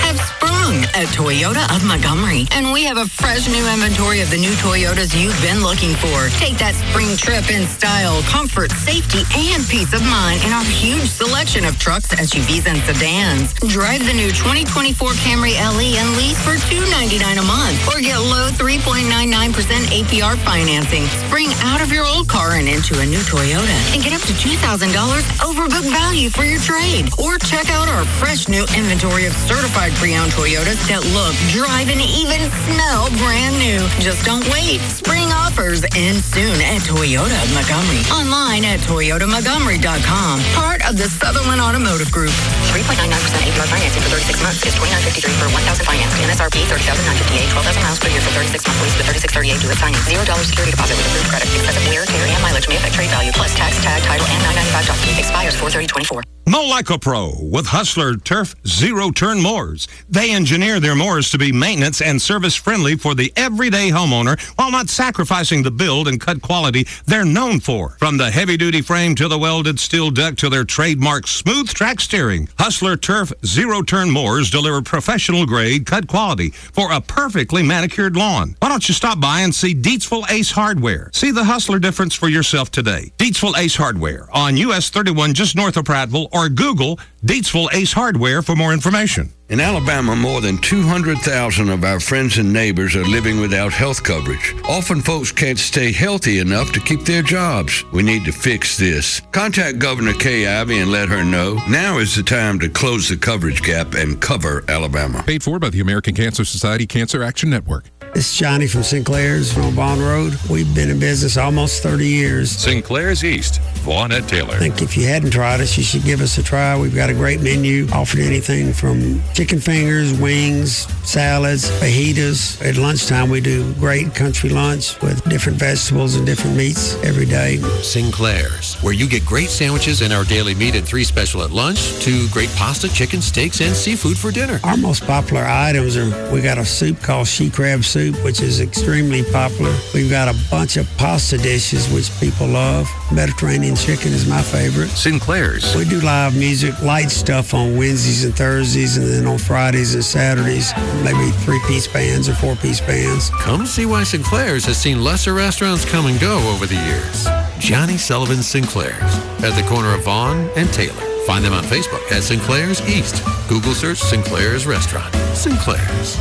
sprung at Toyota of Montgomery. And we have a fresh new inventory of the new Toyotas you've been looking for. Take that spring trip in style, comfort, safety, and peace of mind in our huge selection of trucks, S U Vs, and sedans. Drive the new twenty twenty-four Camry L E and lease for two hundred ninety-nine dollars a month or get low three point nine nine percent A P R financing. Spring out of your old car and into a new Toyota and get up to two thousand dollars overbook value for your trade. Or check out our fresh new inventory of certified pre-owned Toyotas that look, drive, and even smell brand new. Just don't wait. Spring offers end soon at Toyota of Montgomery. Online at toyota montgomery dot com. Part of the Sutherland Automotive Group. three point nine nine percent A P R financing for thirty-six months is twenty-nine fifty-three for one thousand financed. M S R P thirty thousand nine hundred fifty-eight, twelve thousand miles per year for thirty-six months lease with thirty-six thirty-eight due at signing. Zero dollars security deposit with approved credit. Excessive wear, tear, and mileage may affect trade value. Plus tax, tag, title, and nine ninety-five dollars. Expires four thirty twenty-four.
Mow like a pro with Hustler Turf zero-turn mowers. They engineer their mowers to be maintenance and service-friendly for the everyday homeowner while not sacrificing the build and cut quality they're known for. From the heavy-duty frame to the welded steel deck to their trademark smooth track steering, Hustler Turf zero-turn mowers deliver professional-grade cut quality for a perfectly manicured lawn. Why don't you stop by and see Deatsville Ace Hardware? See the Hustler difference for yourself today. Deatsville Ace Hardware on U S thirty-one just north of Prattville, or Google Deatsville Ace Hardware for more information.
In Alabama, more than two hundred thousand of our friends and neighbors are living without health coverage. Often folks can't stay healthy enough to keep their jobs. We need to fix this. Contact Governor Kay Ivey and let her know. Now is the time to close the coverage gap and cover Alabama.
Paid for by the American Cancer Society Cancer Action Network.
This is Johnny from Sinclair's from Vaughn Road. We've been in business almost thirty years.
Sinclair's East, Vaughn at Taylor.
I think if you hadn't tried us, you should give us a try. We've got a great menu, offering anything from chicken fingers, wings, salads, fajitas. At lunchtime, we do great country lunch with different vegetables and different meats every day.
Sinclair's, where you get great sandwiches and our daily meat and three special at lunch, to great pasta, chicken, steaks, and seafood for dinner.
Our most popular items are, we got a soup called she crab soup, which is extremely popular. We've got a bunch of pasta dishes, which people love. Mediterranean chicken is my favorite.
Sinclair's.
We do live music, light stuff on Wednesdays and Thursdays, and then on Fridays and Saturdays, maybe three-piece bands or four-piece bands.
Come see why Sinclair's has seen lesser restaurants come and go over the years. Johnny Sullivan Sinclair's, at the corner of Vaughn and Taylor. Find them on Facebook at Sinclair's East. Google search Sinclair's Restaurant. Sinclair's.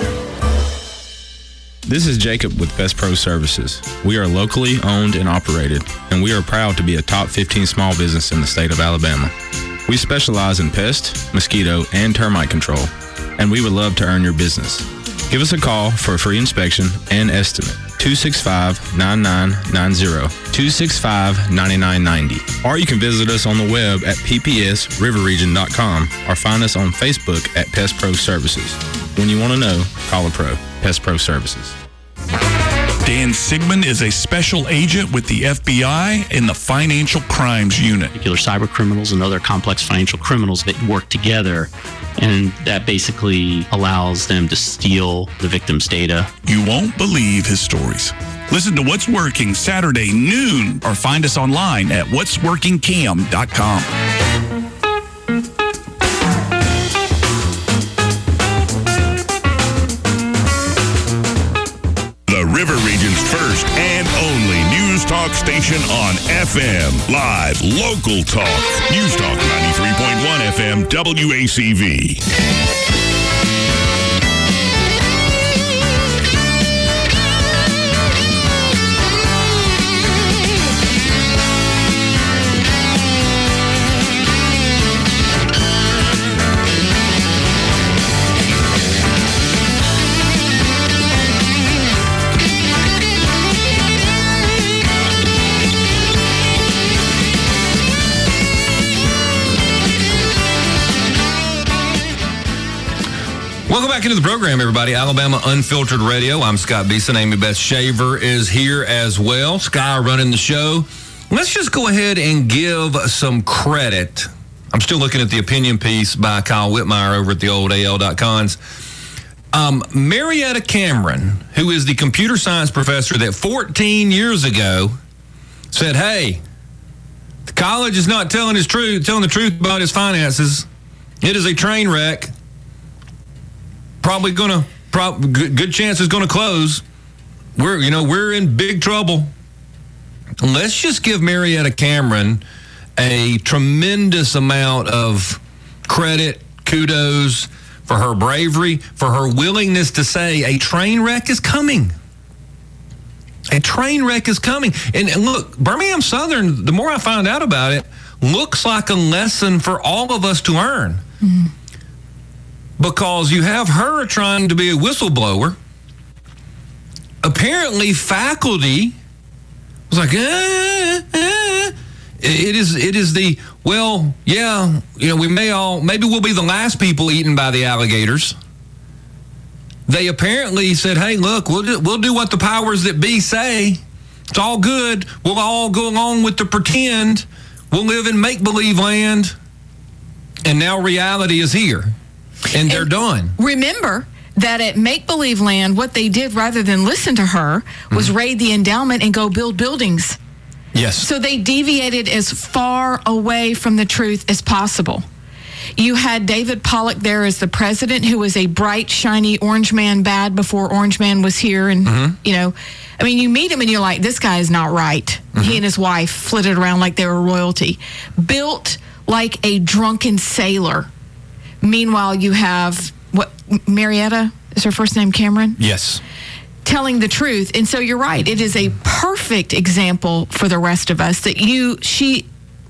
This is Jacob with Best Pro Services. We are locally owned and operated, and we are proud to be a top fifteen small business in the state of Alabama. We specialize in pest, mosquito, and termite control, and we would love to earn your business. Give us a call for a free inspection and estimate. two six five, nine nine nine zero, two six five, nine nine nine zero. Or you can visit us on the web at p p s river region dot com or find us on Facebook at Pest Pro Services. When you want to know, call a pro. Pest Pro Services.
Dan Sigmund is a special agent with the F B I in the Financial Crimes Unit.
Particular cyber criminals and other complex financial criminals that work together, and that basically allows them to steal the victim's data.
You won't believe his stories. Listen to What's Working Saturday noon or find us online at what's working cam dot com.
River Region's first and only news talk station on F M. Live, local talk. News Talk ninety-three point one F M W A C V.
Welcome back into the program, everybody. Alabama Unfiltered Radio. I'm Scott Beeson. Amy Beth Shaver is here as well. Sky running the show. Let's just go ahead and give some credit. I'm still looking at the opinion piece by Kyle Whitmire over at the old A L dot cons. Um, Marietta Cameron, who is the computer science professor that fourteen years ago said, hey, the college is not telling his truth, telling the truth about his finances. It is a train wreck. probably going to, prob- good, good chance it's going to close. We're, you know, we're in big trouble. Let's just give Marietta Cameron a tremendous amount of credit, kudos for her bravery, for her willingness to say a train wreck is coming. A train wreck is coming. And, and look, Birmingham Southern, the more I find out about it, looks like a lesson for all of us to learn. Mm-hmm. Because you have her trying to be a whistleblower. Apparently, faculty was like, eh, eh. It is, it is the, well, yeah, you know, we may all, maybe we'll be the last people eaten by the alligators. They apparently said, hey, look, we'll do, we'll do what the powers that be say. It's all good. We'll all go along with the pretend. We'll live in make-believe land. And now reality is here. And they're and done.
Remember that at Make-Believe Land, what they did rather than listen to her was mm-hmm. raid the endowment and go build buildings.
Yes.
So they deviated as far away from the truth as possible. You had David Pollock there as the president, who was a bright, shiny Orange Man bad before Orange Man was here. And, mm-hmm. you know, I mean, you meet him and you're like, this guy is not right. Mm-hmm. He and his wife flitted around like they were royalty. Built like a drunken sailor. Meanwhile, you have, what, Marietta? Is her first name Cameron?
Yes.
Telling the truth. And so you're right. It is a perfect example for the rest of us that you, she,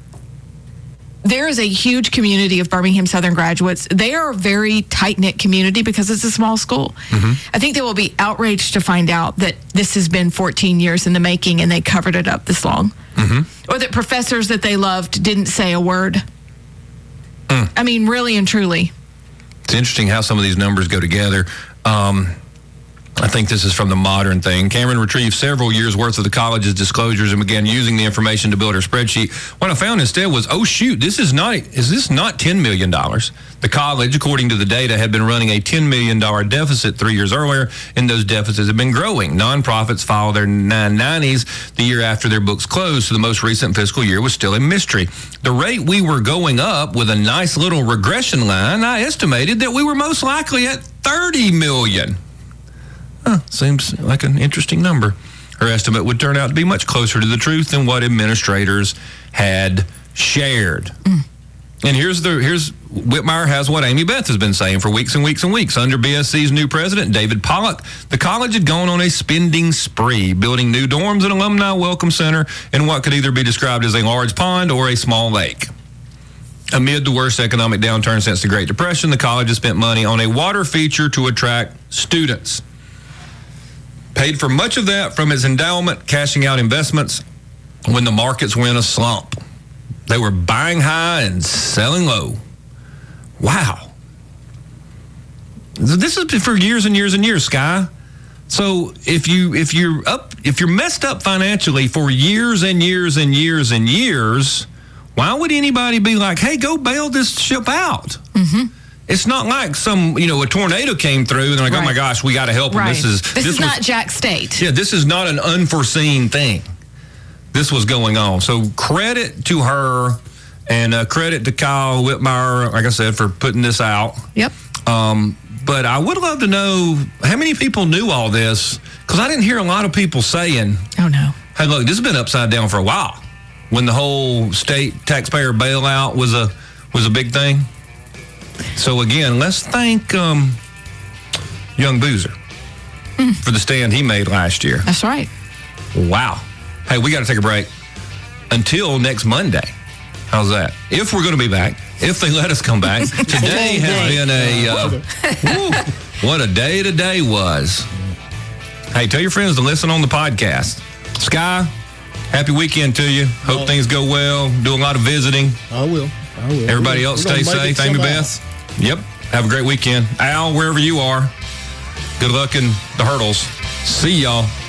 there is a huge community of Birmingham Southern graduates. They are a very tight-knit community because it's a small school. Mm-hmm. I think they will be outraged to find out that this has been fourteen years in the making and they covered it up this long. Mm-hmm. Or that professors that they loved didn't say a word. Mm. I mean, really and truly.
It's interesting how some of these numbers go together. Um, I think this is from the Modern thing. Cameron retrieved several years' worth of the college's disclosures and began using the information to build her spreadsheet. What I found instead was, oh, shoot, this is not, is this not ten million dollars? The college, according to the data, had been running a ten million dollars deficit three years earlier, and those deficits have been growing. Nonprofits file their nine nineties the year after their books closed, so the most recent fiscal year was still a mystery. The rate we were going up with a nice little regression line, I estimated that we were most likely at thirty million dollars. Huh, seems like an interesting number. Her estimate would turn out to be much closer to the truth than what administrators had shared. Mm. And here's the here's Whitmire has what Amy Beth has been saying for weeks and weeks and weeks. Under B S C's new president, David Pollock, the college had gone on a spending spree, building new dorms, an alumni welcome center, and what could either be described as a large pond or a small lake. Amid the worst economic downturn since the Great Depression, the college has spent money on a water feature to attract students. Paid for much of that from its endowment, cashing out investments when the markets were in a slump. They were buying high and selling low. Wow. This has been for years and years and years, Sky. So if you if you're up if you're messed up financially for years and years and years and years, why would anybody be like, hey, go bail this ship out? Mm-hmm. It's not like some, you know, a tornado came through and they're like, right. oh my gosh, we got to help them.
Right.
This is
this,
this
is
was,
not Jack State.
Yeah, this is not an unforeseen thing. This was going on. So credit to her and uh, credit to Kyle Whitmire, like I said, for putting this out.
Yep.
Um, but I would love to know how many people knew all this, because I didn't hear a lot of people saying,
oh no,
hey, look, this has been upside down for a while. When the whole state taxpayer bailout was a was a big thing. So again, let's thank um, Young Boozer mm. for the stand he made last year.
That's right.
Wow. Hey, we got to take a break until next Monday. How's that? If we're going to be back, if they let us come back. Today has been a, uh, woo, what a day today was. Hey, tell your friends to listen on the podcast. Sky, happy weekend to you. Hope oh. things go well. Do a lot of visiting.
I will. I will.
Everybody
we're,
else
we're
stay safe. Amy Beth. Yep. Have a great weekend. Al, wherever you are, good luck in the hurdles. See y'all.